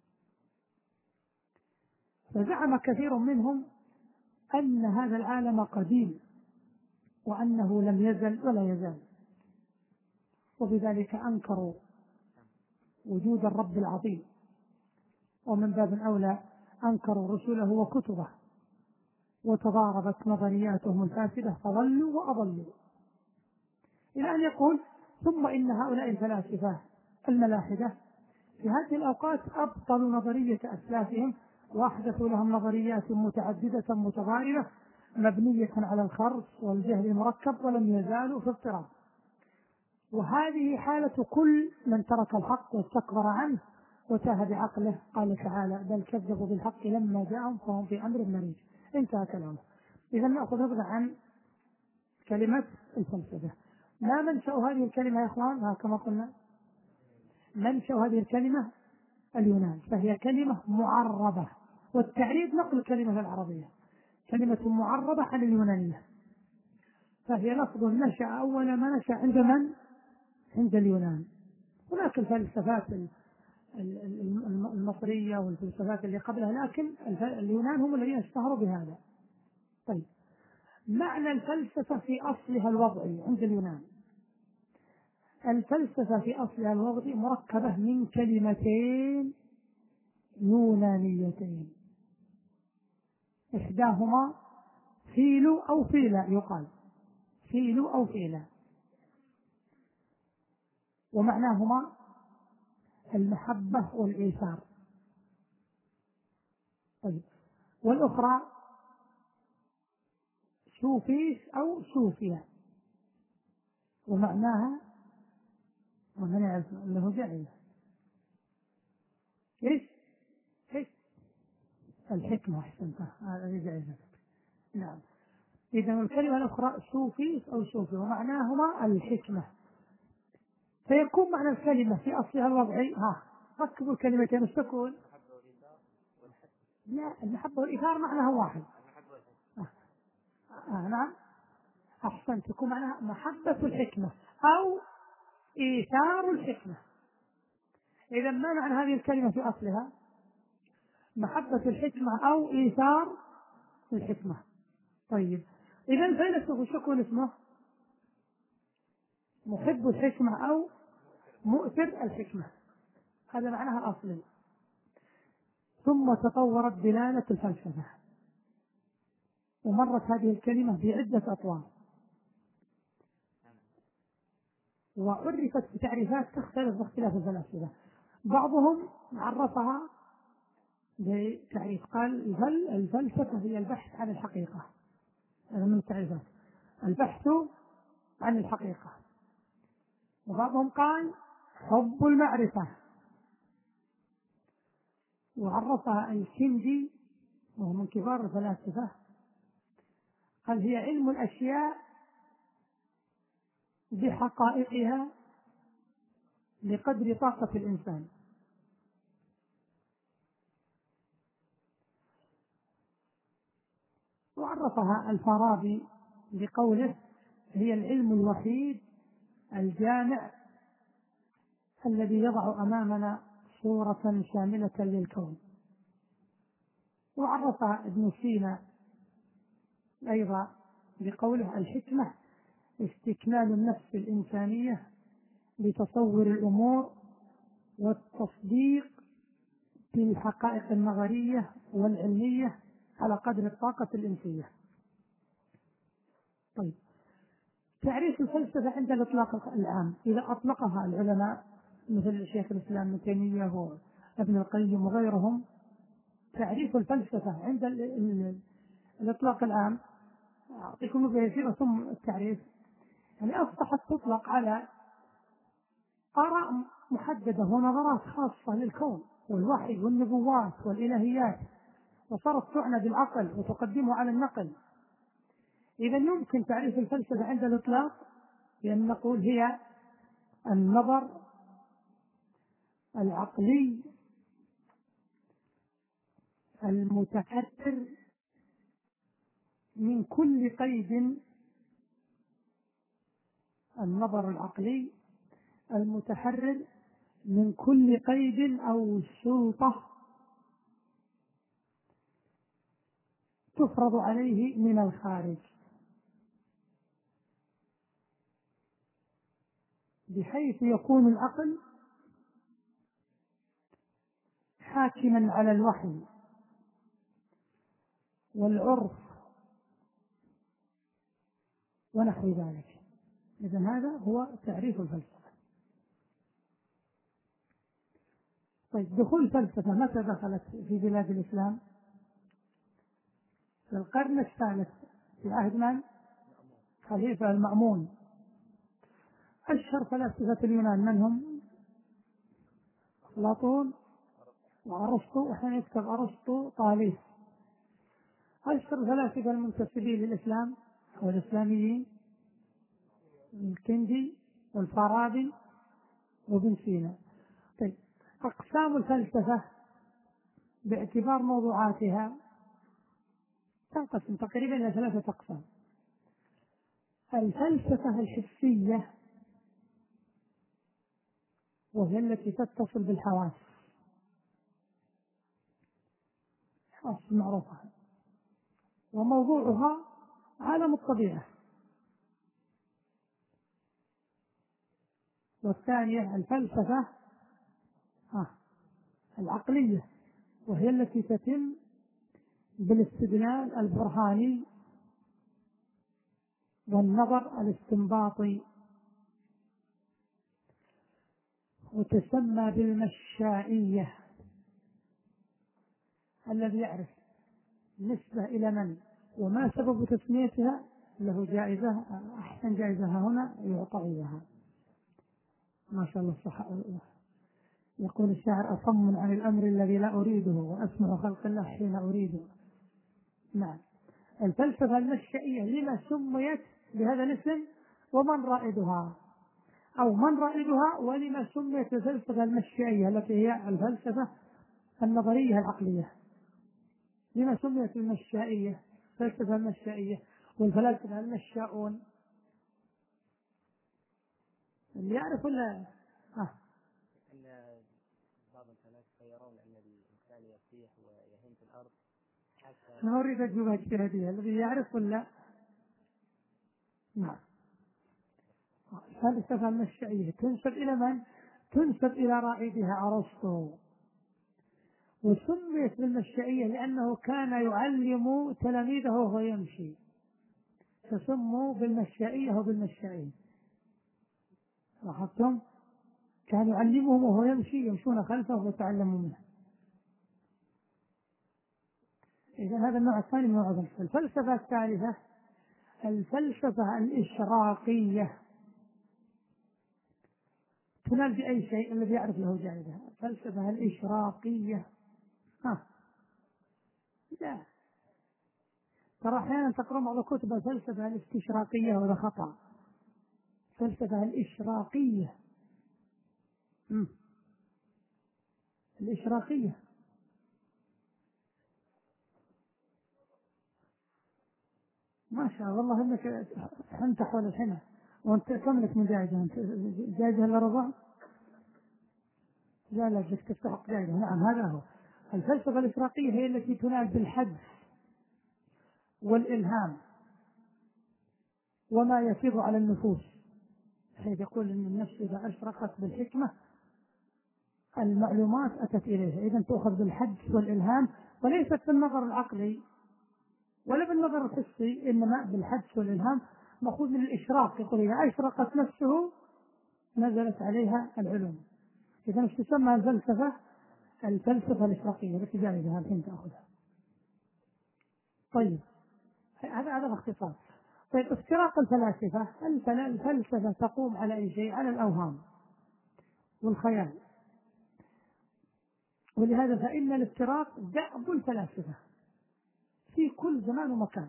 فزعم كثير منهم أن هذا العالم قديم وأنه لم يزل ولا يزال، وبذلك أنكروا وجود الرب العظيم، ومن باب أولى أنكروا رسله وكتبه، وتضاربت نظرياتهم الفاسدة فضلوا وأضلوا. إلى أن يقول: ثم إن هؤلاء الفلاسفة الملاحدة في هذه الأوقات أبطلوا نظرية أسلافهم وأحدثوا لهم نظريات متعددة متضاربة مبنية على الخرص والجهل المركب، ولم يزالوا في اضطراب. وهذه حالة كل من ترك الحق واستكبر عنه وتاه بعقله. قال تعالى: بل كذبوا بالحق لما جاءهم فهم في أمر مريج. انتهى كلامه. إذا نأخذ عن كلمة الفلسفة. ما منشأ هذه الكلمة يا إخوان؟ كما قلنا منشأ هذه الكلمة اليونان، فهي كلمة معربة، والتعريب نقل الكلمة العربية، كلمة معربة عن اليونانية، فهي لفظ نشأ أول ما نشأ عند من؟ عند اليونان. هناك الفلسفات المصرية والفلسفات اللي قبلها، لكن اليونان هم الذين اشتهروا بهذا. طيب، معنى الفلسفة في أصلها الوضعي عند اليونان. الفلسفة في أصلها الوضعي مركبة من كلمتين يونانيتين، إحداهما فيلو أو فيلا، يقال فيلو أو فيلا، ومعناهما المحبة والإيثار. طيب، والأخرى سوفيس أو سوفيا، ومعناها ومن يعرف أنه جائزة إيش الحكمة. أحسنت، هذه جائزتك. نعم. إذا الكلمة الأخرى سوفيس أو سوفي، ومعناهما الحكمة. فيكون معنى الكلمة في أصلها الوضعي، ركبوا الكلمتين السكون. لا، المحبة والإيثار معناها واحد. نعم، أحسنت، تكون معناها محبة الحكمة أو إيثار الحكمة. إذا ما معنى هذه الكلمة في أصلها؟ محبة الحكمة أو إيثار الحكمة. طيب، إذا الفيلسوف شو يكون اسمه؟ محب الحكمة أو مؤثر الحكمة، هذا معناها أصلي. ثم تطورت دلالة الفلسفة، ومرت هذه الكلمة بعدة أطوار، وعرفت بتعريفات تختلف باختلاف الفلاسفة. بعضهم عرفها بتعريف قال الفلسفة هي البحث عن الحقيقة. هذا من التعريفات، البحث عن الحقيقة. وبعضهم قال حب المعرفة، وعرفها الكندي وهو من كبار الفلاسفة، قال هي علم الأشياء بحقائقها بقدر طاقة الإنسان. وعرفها الفارابي بقوله هي العلم الوحيد الجامع الذي يضع أمامنا صورة شاملة للكون. وعرفها ابن سينا أيضا بقوله الحكمة استكمال النفس الإنسانية لتصور الأمور والتصديق بالحقائق النظرية والعلمية على قدر الطاقة الإنسية. طيب، تعريف الفلسفة عند الإطلاق العام إذا أطلقها العلماء مثل شيخ الإسلام ابن تيمية وابن القيم وغيرهم، تعريف الفلسفة عند الإطلاق العام أعطيكم بيسير ثم التعريف، يعني أصبحت تطلق على آراء محددة ونظرات خاصة للكون والوحي والنبوات والإلهيات، وصارت تعنى بالعقل وتقدمه على النقل. إذا يمكن تعريف الفلسفة عند الإطلاق بأن نقول هي النظر العقلي المتحرر من كل قيد، النظر العقلي المتحرر من كل قيد أو سلطة تفرض عليه من الخارج، بحيث يكون العقل حاكما على الوحي والعرف ونحو ذلك. إذن هذا هو تعريف الفلسفة. طيب، دخول الفلسفة متى دخلت في بلاد الإسلام؟ في القرن الثالث في عهد من؟ خليفة المأمون. أشهر فلاسفة اليونان من هم؟ أفلاطون وأرسطو، وحين يكتب أرسطو طاليس. أشهر الفلاسفة المنتسبين للإسلام والإسلاميين الكندي والفارابي وابن سينا. طيب، أقسام الفلسفة باعتبار موضوعاتها تنقسم تقريبا إلى 3 أقسام. الفلسفة الحسية وهي التي تتصل بالحواس، الحواس المعروفة، وموضوعها عالم الطبيعة. والثانية الفلسفة العقلية، وهي التي تتم بالاستدلال البرهاني والنظر الاستنباطي، وتسمى بالمشائية. الذي يعرف نسبة إلى من وما سبب تسميتها له جائزة، أحسن جائزة هنا يعطى إياها. ما شاء الله صح. يقول الشاعر أصم عن الأمر الذي لا أريده وأسمع خلق الله حين أريده. نعم، الفلسفة المشائية لما سميت بهذا الاسم ومن رائدها، أو من رائدها ولما سميت الفلسفة المشائية التي هي الفلسفة النظرية العقلية. لما سميت المشائية الفلسفة المشائية والفلاسفة المشاؤون؟ اللي يعرف ولا أن بعض الفلاسفة يرون أن الإنسان يصيح ويهين في الأرض حتى. أنا أريد أجوبة اجتهادية، الذي يعرف ولا؟ نعم. الفلسفة المشائية تنسب إلى من؟ تنسب إلى رائدها أرسطو، وسميت بالمشائية لأنه كان يعلم تلاميذه وهو يمشي، فسموا بالمشائية وبالمشائين. لاحظتم؟ كان يعلمهم وهو يمشي، يمشون خلفه ويتعلمون منه. إذا هذا النوع الثاني من العلم. الفلسفة الثالثة الفلسفة الإشراقية، تنال بأي شيء الذي يعرف له جانبه. الفلسفة الإشراقية لا، ترى أحيانا تقرأ بعض كتب الفلسفة الاستشراقية وهذا خطأ. الفلسفة الإشراقية الإشراقية ما شاء الله، والله انك انت حول الحمى وانت كم لك من جائزة؟ انت جائزة الا ربع؟ لا بدك تستحق جائزة. نعم هذا هو. الفلسفة الإشراقية هي التي تنال بالحدس والإلهام وما يفيض على النفوس، حيث يقول ان النفس اذا اشرقت بالحكمة المعلومات اتت اليها. اذا تؤخذ بالحدس والإلهام، وليست بالنظر العقلي ولا بالنظر الحسي، انما بالحدس والإلهام، مأخوذ من الإشراق. يقول اذا اشرقت نفسه نزلت عليها العلوم. اذا ايش تسمى الفلسفة؟ الفلسفة الإشراقية التي جائزة الحين تأخذها. طيب هذا باختصار. طيب افتراق الفلاسفة، الفلسفة تقوم على أي شيء؟ على الأوهام والخيال، ولهذا فإن الافتراق دأب الفلاسفة في كل زمان ومكان.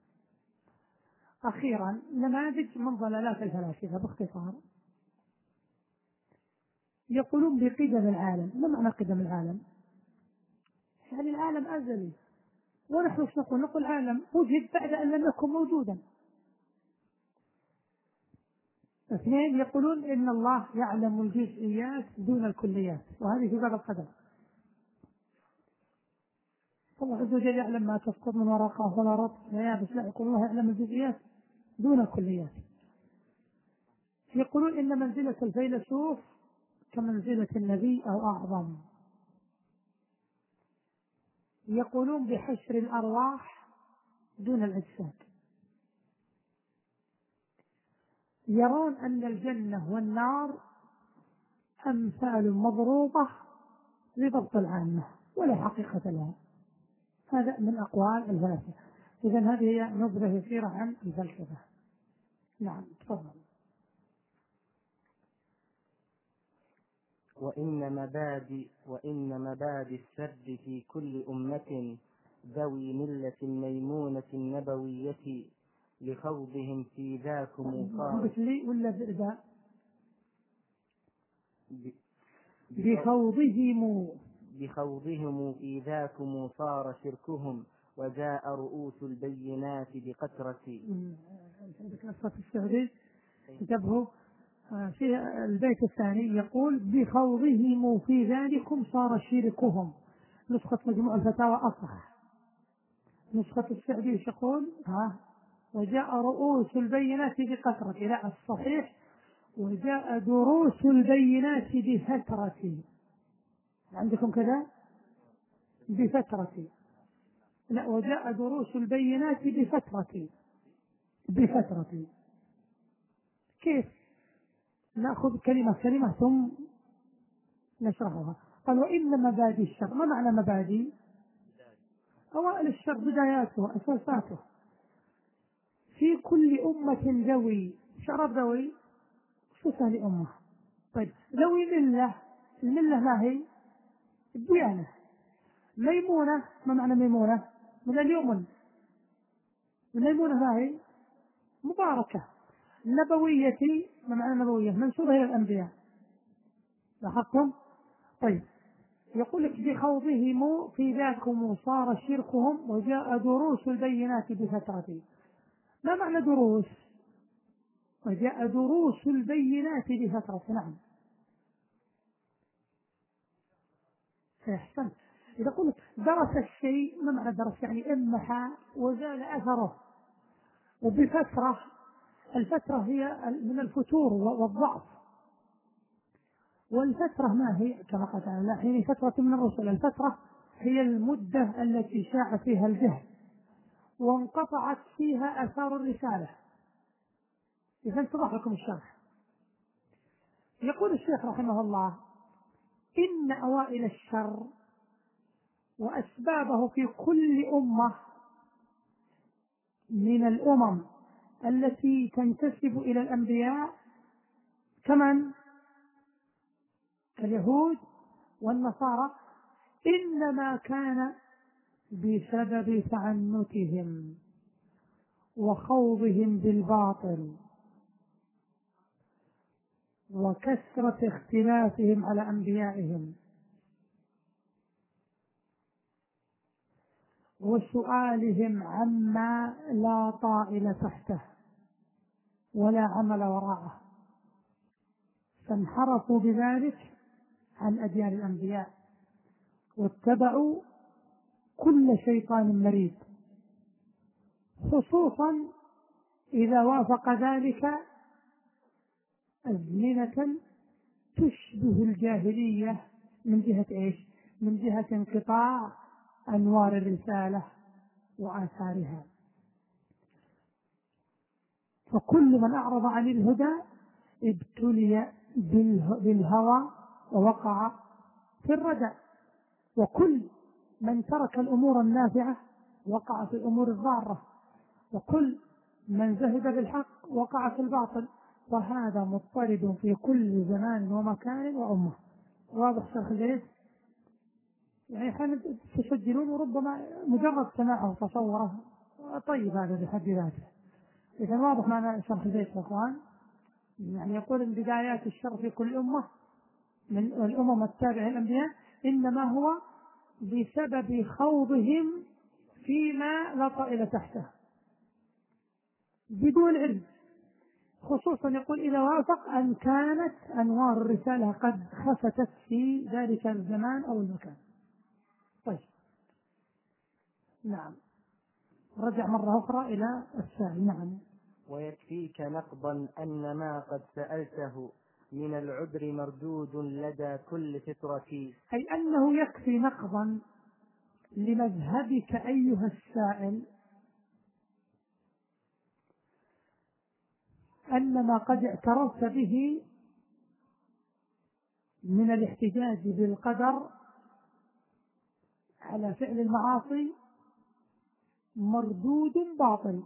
أخيرا نماذج من ضلالات الفلاسفة باختصار. يقولون بقدم العالم. ما معنى قدم العالم؟ يعني العالم أزلي، ونحن ايش نقول؟ نقول العالم وجد بعد أن لم يكن موجودا. اثنين، يقولون إن الله يعلم الجزئيات دون الكليات، وهذه في باب القدر. الله عز وجل يعلم ما تسقط من ورقة ولا رطب ولا يابس، لا، يقول الله يعلم الجزئيات دون الكليات. يقولون إن منزلة الفيلسوف كمنزلة النبي أو أعظم. يقولون بحشر الأرواح دون الأجساد. يرون أن الجنة والنار أمثال مضروبة لضبط العامة ولا حقيقة لها. هذا من أقوال الفلاسفة. إذا هذه هي نبذة يسيرة عن الفلسفة. نعم تفضل. وإن مبادئ الشر في كل أمة ذوي ملة ميمونة نبوية لخوضهم في ذاكم صار ولا بخوضهم في ذاكم صار شركهم وجاء رؤوس البينات بقترة. عندك نصة السعدي كتبه في البيت الثاني يقول بخوضهم في ذلكم صار شركهم. نسخة مجموع الفتاوى أصح. نسخة السعدي يقول وجاء رؤوس البينات بقترة. لا، الصحيح وجاء دروس البينات بفترة. عندكم كذا بفترة. لا، وجاء دروس البينات بفترة. كيف؟ نأخذ كلمة ثم نشرحها. قال وإن مبادئ الشر. ما معنى مبادئ؟ أوائل الشر، بداياته، أساساته. في كل أمة ذوي. شرب ذوي صفة لأمة. طيب ذوي ملة. الملة ما هي؟ الديانة. ميمونة. ما معنى ميمونة؟ من اليمن. الميمونة ما هي؟ مباركة. نبوية. ما معنى نبوية؟ منسوبة إلى الأنبياء. لاحظتم؟ طيب يقول لك بخوضهم في ذاكم صار شركهم وجاء دروس البينات بفترة. ما معنى دروس؟ وجاء دروس البينات بفترة. نعم أحسنت. إذا قلت درس الشيء، ما معنى درس؟ يعني امحى وزال أثره. وبفترة، الفترة هي من الفتور والضعف. والفترة ما هي؟ كما قال تعالى حين فترة من الرسل. الفترة هي المدة التي شاع فيها الجهل وانقطعت فيها آثار الرسالة. إذا اتضح لكم الشرح. يقول الشيخ رحمه الله إن أوائل الشر وأسبابه في كل أمة من الأمم التي تنتسب إلى الأنبياء كمن اليهود والنصارى إنما كان بسبب تعنتهم وخوضهم بالباطل وكثرة اختلافهم على أنبيائهم وسؤالهم عما لا طائل تحته ولا عمل وراءه، فانحرفوا بذلك عن أديان الأنبياء واتبعوا كل شيطان مريد، خصوصا إذا وافق ذلك أزمنة تشبه الجاهلية من جهة إيش؟ من جهة انقطاع أنوار الرسالة وآثارها. فكل من أعرض عن الهدى ابتلي بالهوى ووقع في الردى، وكل من ترك الأمور النافعة وقع في الأمور الضارة، وكل من زهد بالحق وقع في الباطل، وهذا مضطرد في كل زمان ومكان وأمة. واضح شرح الجيد؟ يعني حين تسجلون وربما مجرد سماعه وتصوره طيب هذا بحد ذاته. إذا واضح معنى شرح الجيد يا أخوان، يعني يقول إن بدايات الشر في كل أمة من الأمم التابعة للأنبياء إنما هو بسبب خوضهم فيما لا طائل تحته بدون علم، خصوصا يقول إذا وافق أن كانت أنوار الرسالة قد خفتت في ذلك الزمان أو المكان. طيب نعم، رجع مرة أخرى إلى السائل. نعم. ويكفيك نقضا أن ما قد سألته من العذر مردود لدى كل فطرة، أي أنه يكفي نقضا لمذهبك أيها السائل أن ما قد اعترفت به من الاحتجاج بالقدر على فعل المعاصي مردود باطل،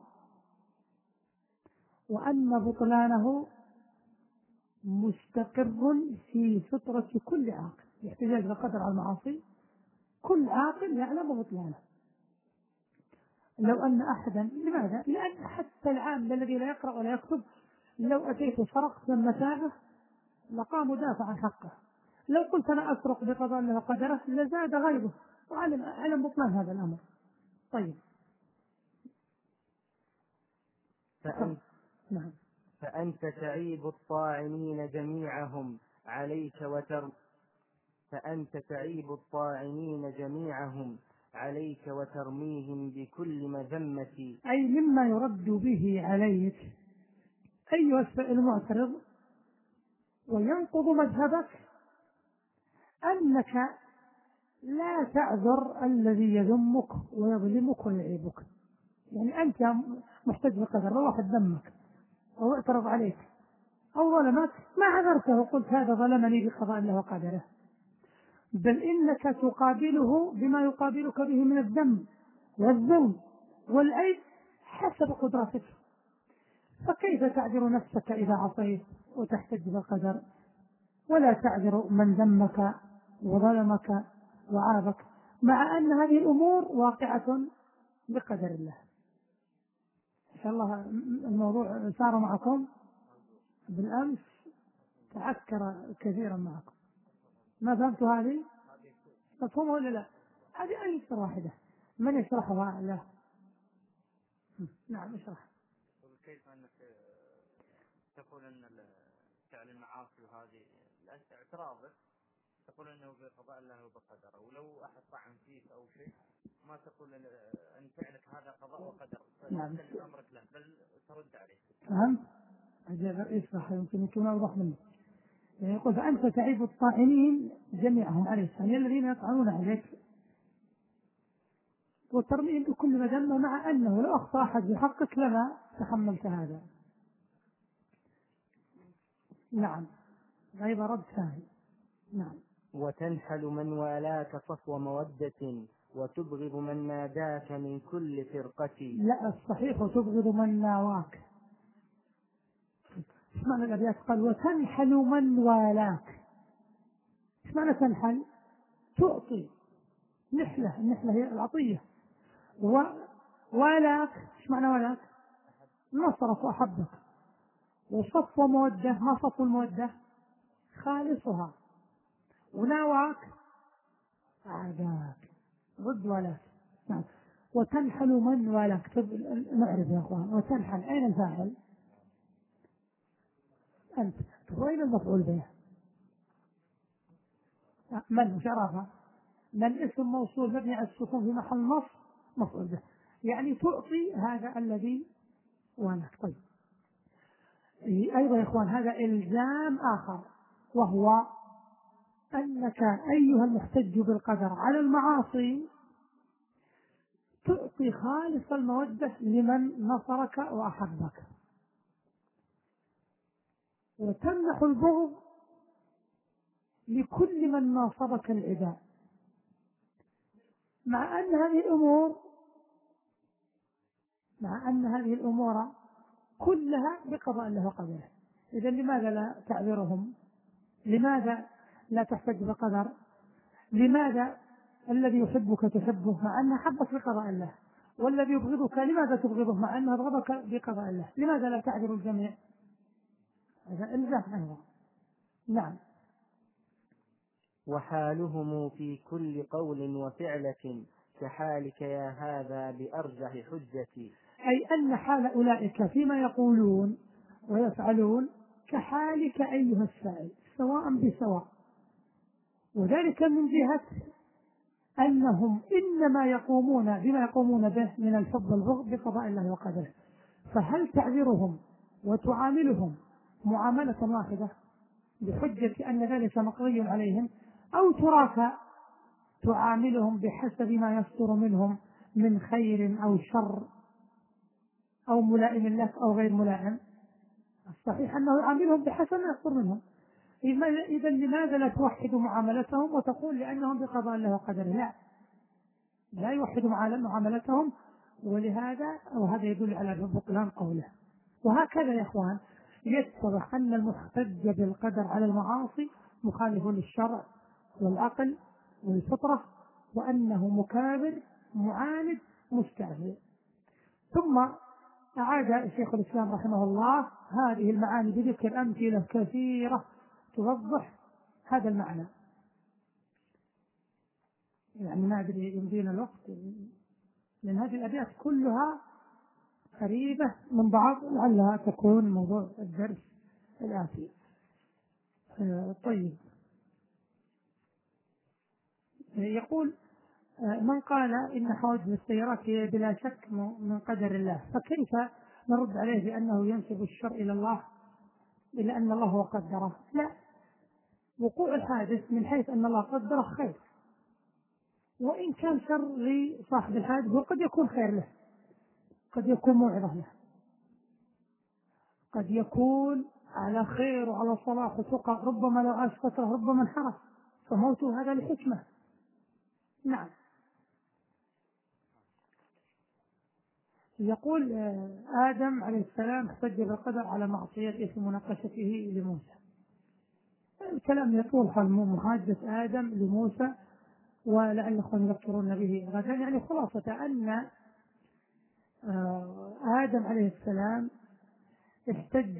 وأن بطلانه مستقر في فطرة كل عاقل. الاحتجاج بالقدر على المعاصي كل عاقل يعلم بطلانه. لو أن أحدا، لماذا؟ لأن حتى العام الذي لا يقرأ ولا يكتب لو أتيت سرقت من متاعه لقام مدافع عن حقه. لو قلت أنا أسرق بقضاء الله وقدره لزاد غيره وعلم بطلان هذا الأمر. طيب نعم. فأنت تعيب الطاعنين جميعهم عليك وترميهم بكل مذمة، أي مما يرد به عليك أيها السائل المعترض وينقض مذهبك أنك لا تعذر الذي يذمك ويظلمك ويعيبك. يعني أنت محتج بالقدر، لو واحد ذمك أو اعترض عليك أو ظلمك ما عذرته وقلت هذا ظلمني بقضاء الله وقدره، بل إنك تقابله بما يقابلك به من الذم والظلم والعيب حسب قدرتك. فكيف تعذر نفسك إذا عصيت وتحتج بالقدر، ولا تعذر من ذمك وظلمك وعابك، مع أن هذه الأمور واقعة بقدر الله. إن شاء الله الموضوع صار معكم بالأمس، تعكر كثيرا معكم. ما فهمت هذه؟ مفهوم ولا لا؟ هذه أي واحدة من يشرحها له؟ نعم اشرح. كيف أنك تقول أن فعل المعاصي وهذه اعتراضك تقول أنه بقضاء الله وبقدره، ولو أحد طعن فيك أو شيء ما تقول أن فعلك هذا قضاء وقدر، نعم. تسلم أمرك له بل ترد عليه. فهمت؟ أجل اشرح يمكن يكون أوضح منه. يعني يقول فأنت تعيب الطاعنين جميعهم عليك، يعني الذين يطعنون عليك وترميهم بكل مذمة، مع أنه لو أخطأ أحد بحقك لما تحملت هذا. نعم. غيب رد ثاني. نعم. وتنحل من والاك صفو مودة وتبغض من ناداك من كل فرقة. لا، الصحيح وتبغض من ناواك. ايش معنى الأبيات؟ قال وتنحل من والاك. ايش معنى تنحل؟ تعطي. نحلة، النحلة هي العطية. والاك، ايش معنى والاك؟ نصرك وأحبك. وصف مودة، ما صف المودة؟ خالصها. وناواك عاداك، ضد ولاك. نعم. وتنحل من والاك. نعرف يا اخوان، وتنحل اين الفاعل؟ انت. وين المفعول به؟ من شرفها؟ من اسم موصول مبني على السكون في محل نصب مفعول به، يعني تعطي هذا الذي والاك. طيب، ايضا يا اخوان هذا الزام اخر، وهو انك ايها المحتج بالقدر على المعاصي تعطي خالص المودة لمن نصرك وأحبك، وتمنح البغض لكل من ناصرك العداء، مع أن هذه الأمور كلها بقضاء الله وقدره. إذا لماذا لا تعذرهم؟ لماذا لا تحتج بقدر؟ لماذا الذي يحبك تحبه مع أنه حبك بقضاء الله، والذي يبغضك لماذا تبغضه مع أنه أبغضك بقضاء الله؟ لماذا لا تعذر الجميع؟ هذا إلزام أيضا. نعم. وحالهم في كل قول وفعلة كحالك يا هذا بأرجح حجتي. أي أن حال أولئك فيما يقولون ويفعلون كحالك أيها السائل، سواء بسواء. وذلك من جهة أنهم إنما يقومون بما يقومون به من الحب والبغض بقضاء الله وقدره. فهل تعذرهم وتعاملهم معاملة واحدة بحجة أن ذلك مقضي عليهم، أو تراك تعاملهم بحسب ما يصدر منهم من خير أو شر أو ملائم لك أو غير ملائم؟ الصحيح أنه يعاملهم بحسب ما يصدر منهم. إذا لماذا لا توحد معاملتهم وتقول لأنهم بقضاء الله وقدره؟ لا يوحد معاملتهم. ولهذا وهذا يدل على بطلان قوله. وهكذا يا إخوان يتضح أن المحتج بالقدر على المعاصي مخالف للشرع والعقل والفطرة، وأنه مكابر معاند مستهزئ. ثم أعاد شيخ الإسلام رحمه الله هذه المعاني بذكر أمثلة كثيرة توضح هذا المعنى. يعني ما أدري يمدينا الوقت، لأن هذه الأبيات كلها قريبة من بعض، لعلها تكون موضوع الدرس الآتي. طيب، يقول من قال إن حوادث السيارات هي بلا شك من قدر الله، فكيف نرد عليه بأنه ينسب الشر إلى الله، إلا أن الله هو قدره؟ لا، وقوع الحادث من حيث أن الله قدره خير، وإن كان شر لصاحب الحادث وقد يكون خير له، قد يكون موعظة له، قد يكون على خير وعلى صلاح وتقى، ربما لو عاش فترة ربما انحرف، فموته هذا لحكمة. نعم. يقول آدم عليه السلام احتج بالقدر على معصيته في مناقشته لموسى. الكلام يطول حول محاجة آدم لموسى، ولعلكم يذكرون به غدا. يعني خلاصة أن آدم عليه السلام احتج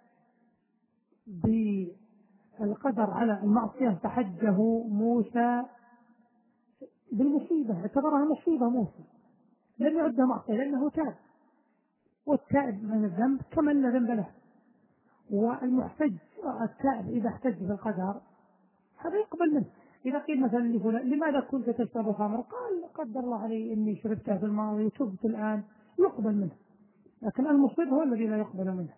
بالقدر على المعصية، فحجه موسى بالمصيبة، اعتبرها مصيبة موسى، لم يعدها معصية لأنه تاب، والتائب من الذنب كمن لا ذنب له. والمحتج التائب إذا احتج بالقدر هذا يقبل منه. إذا قيل مثلا لفلان لماذا كنت تشرب الخمر؟ قال قدر الله علي إني شربتها في الماضي وتبت الآن، يقبل منه. لكن المصيب هو الذي لا يقبل منه.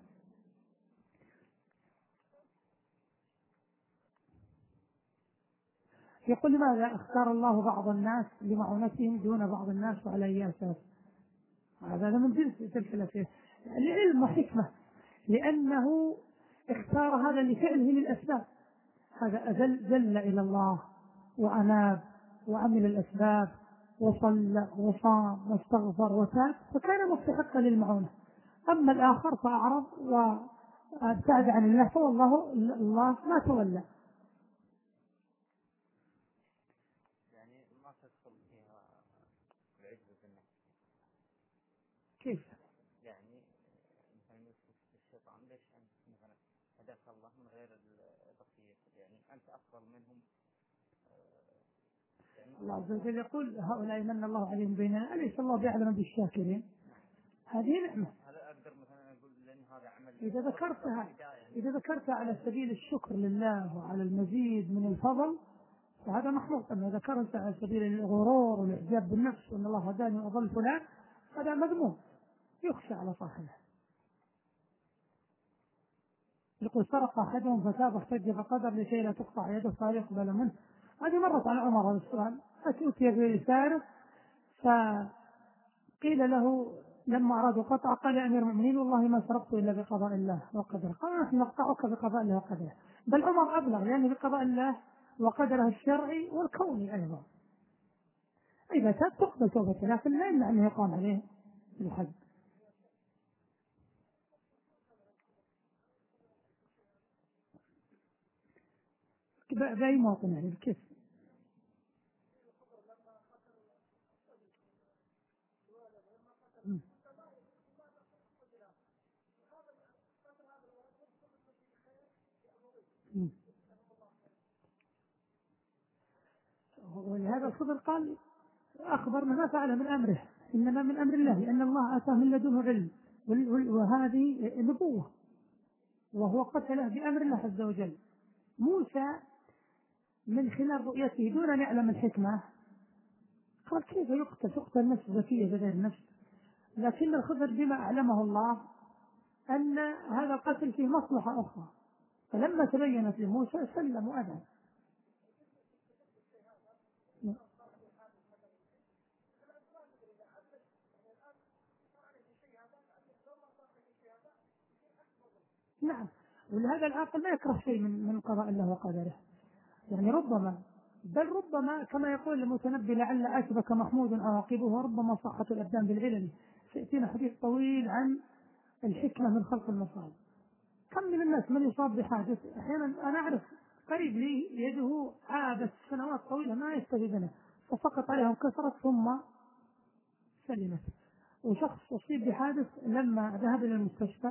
يقول لماذا اختار الله بعض الناس لمعونتهم دون بعض الناس وعلى أي أساس؟ هذا من جنس تلك الأسئلة. العلم وحكمة، لأنه اختار هذا لفعله للأسباب. هذا زل إلى الله وأناب وعمل الأسباب وصلى وصام واستغفر وتاب فكان مستحقا للمعونة. أما الآخر فأعرض وابتعد عن الله فوالله الله ما تولى. يعني ما تدخل فيها العجز بالنفس. كيف؟ يعني مثلا يوسوس الشيطان ليش أنت مثلا هداك الله من غير البقية، يعني أنت أفضل منهم. يعني الله عز وجل يقول هؤلاء من الله عليهم بيننا أليس الله بأعلم بالشاكرين؟ هذه نعمة. هذا أقدر مثلا أقول لأن هذا عمل إذا ذكرتها على سبيل الشكر لله وعلى المزيد من الفضل فهذا محمود. أما ذكرت على سبيل الغرور والإعجاب بالنفس وأن الله هداني وأضل فلان هذا مذموم يخشى على صاحبه. يقول سرق أحدهم فتاب واحتج فقدر لكي لا تقطع يده فيقبل منه. هذه مرت على عمر هذا السؤال. أتي برسالة فقيل له لما أرادوا قطع قال يا أمير المؤمنين والله ما سرقت إلا بقضاء الله وقدره. قال نحن نقطعك بقضاء الله وقدره. بل عمر أبلغ لأنه بقضاء الله وقدره الشرعي والكوني أيضا. إذا تاب تقبل توبته لكن لا يمنع أنه يقام عليه الحد بأي موطن يعني الكيف. ولهذا الخضر قال أخبر ما فعل من أمره إنما من أمر الله لأن الله آتاه من لدنه علم وهذه نبوة وهو قتله بأمر الله عز وجل. موسى من خلال رؤيته دون أن يعلم الحكمة قال كيف تقتل نفس ذكية بغير نفس. لكن الخضر بما أعلمه الله أن هذا القتل فيه مصلحة أخرى فلما تبينت لموسى سلم وأذن. نعم. ولهذا العاقل ما يكره شيء من قضاء الله وقدره. يعني ربما كما يقول المتنبي لعل أشبك محمود عواقبه وربما صحة الأبدان بالعلل. سيأتينا حديث طويل عن الحكمة من خلق المصائب. كم من الناس من يصاب بحادث أحيانا أنا أعرف قريب لي يده عابت سنوات طويلة ما يستفيد منها فسقط عليهم كسرت ثم سلمت. وشخص أصيب بحادث لما ذهب إلى المستشفى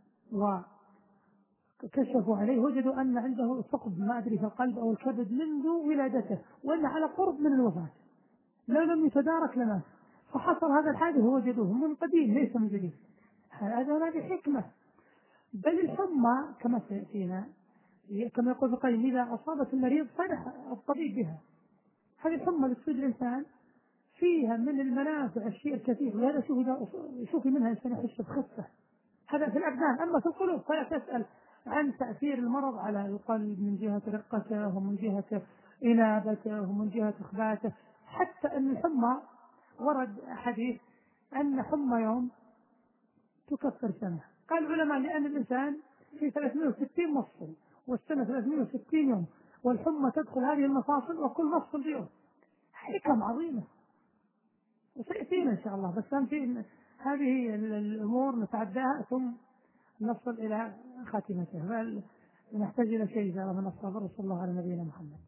وكشفوا عليه وجدوا أن عنده ثقب ما أدري في القلب أو الكبد منذ ولادته وأن على قرب من الوفاة لو لم يتدارك لمات. فحصل هذا الحادث ووجدوه من قديم ليس من جديد. هذه حكمة. بل الحمى كما سيأتينا كما يقول ابن القيم إذا أصابت المريض فرح الطبيب بها. هذه الحمى اللي تصيب الإنسان فيها من المنافع الشيء الكثير وهذا شوفي منها إنسان يحس بخفة. هذا في الأبدان. أما في القلوب فلا تسأل عن تأثير المرض على القلب من جهة رقته ومن جهة إنابته ومن جهة إخباته. حتى أن الحمى ورد حديث أن حمى يوم تكفر سنة. قال العلماء لأن الإنسان في 360 مفصل والسنة 360 يوم والحمى تدخل هذه المفاصل وكل مفصل بيوم. حكم عظيمة وسيأتينا إن شاء الله. بس في هذه الأمور نتعداها ثم نصل إلى خاتمتها. نحتاج إلى شيء من الصبر. صلى الله على نبينا محمد.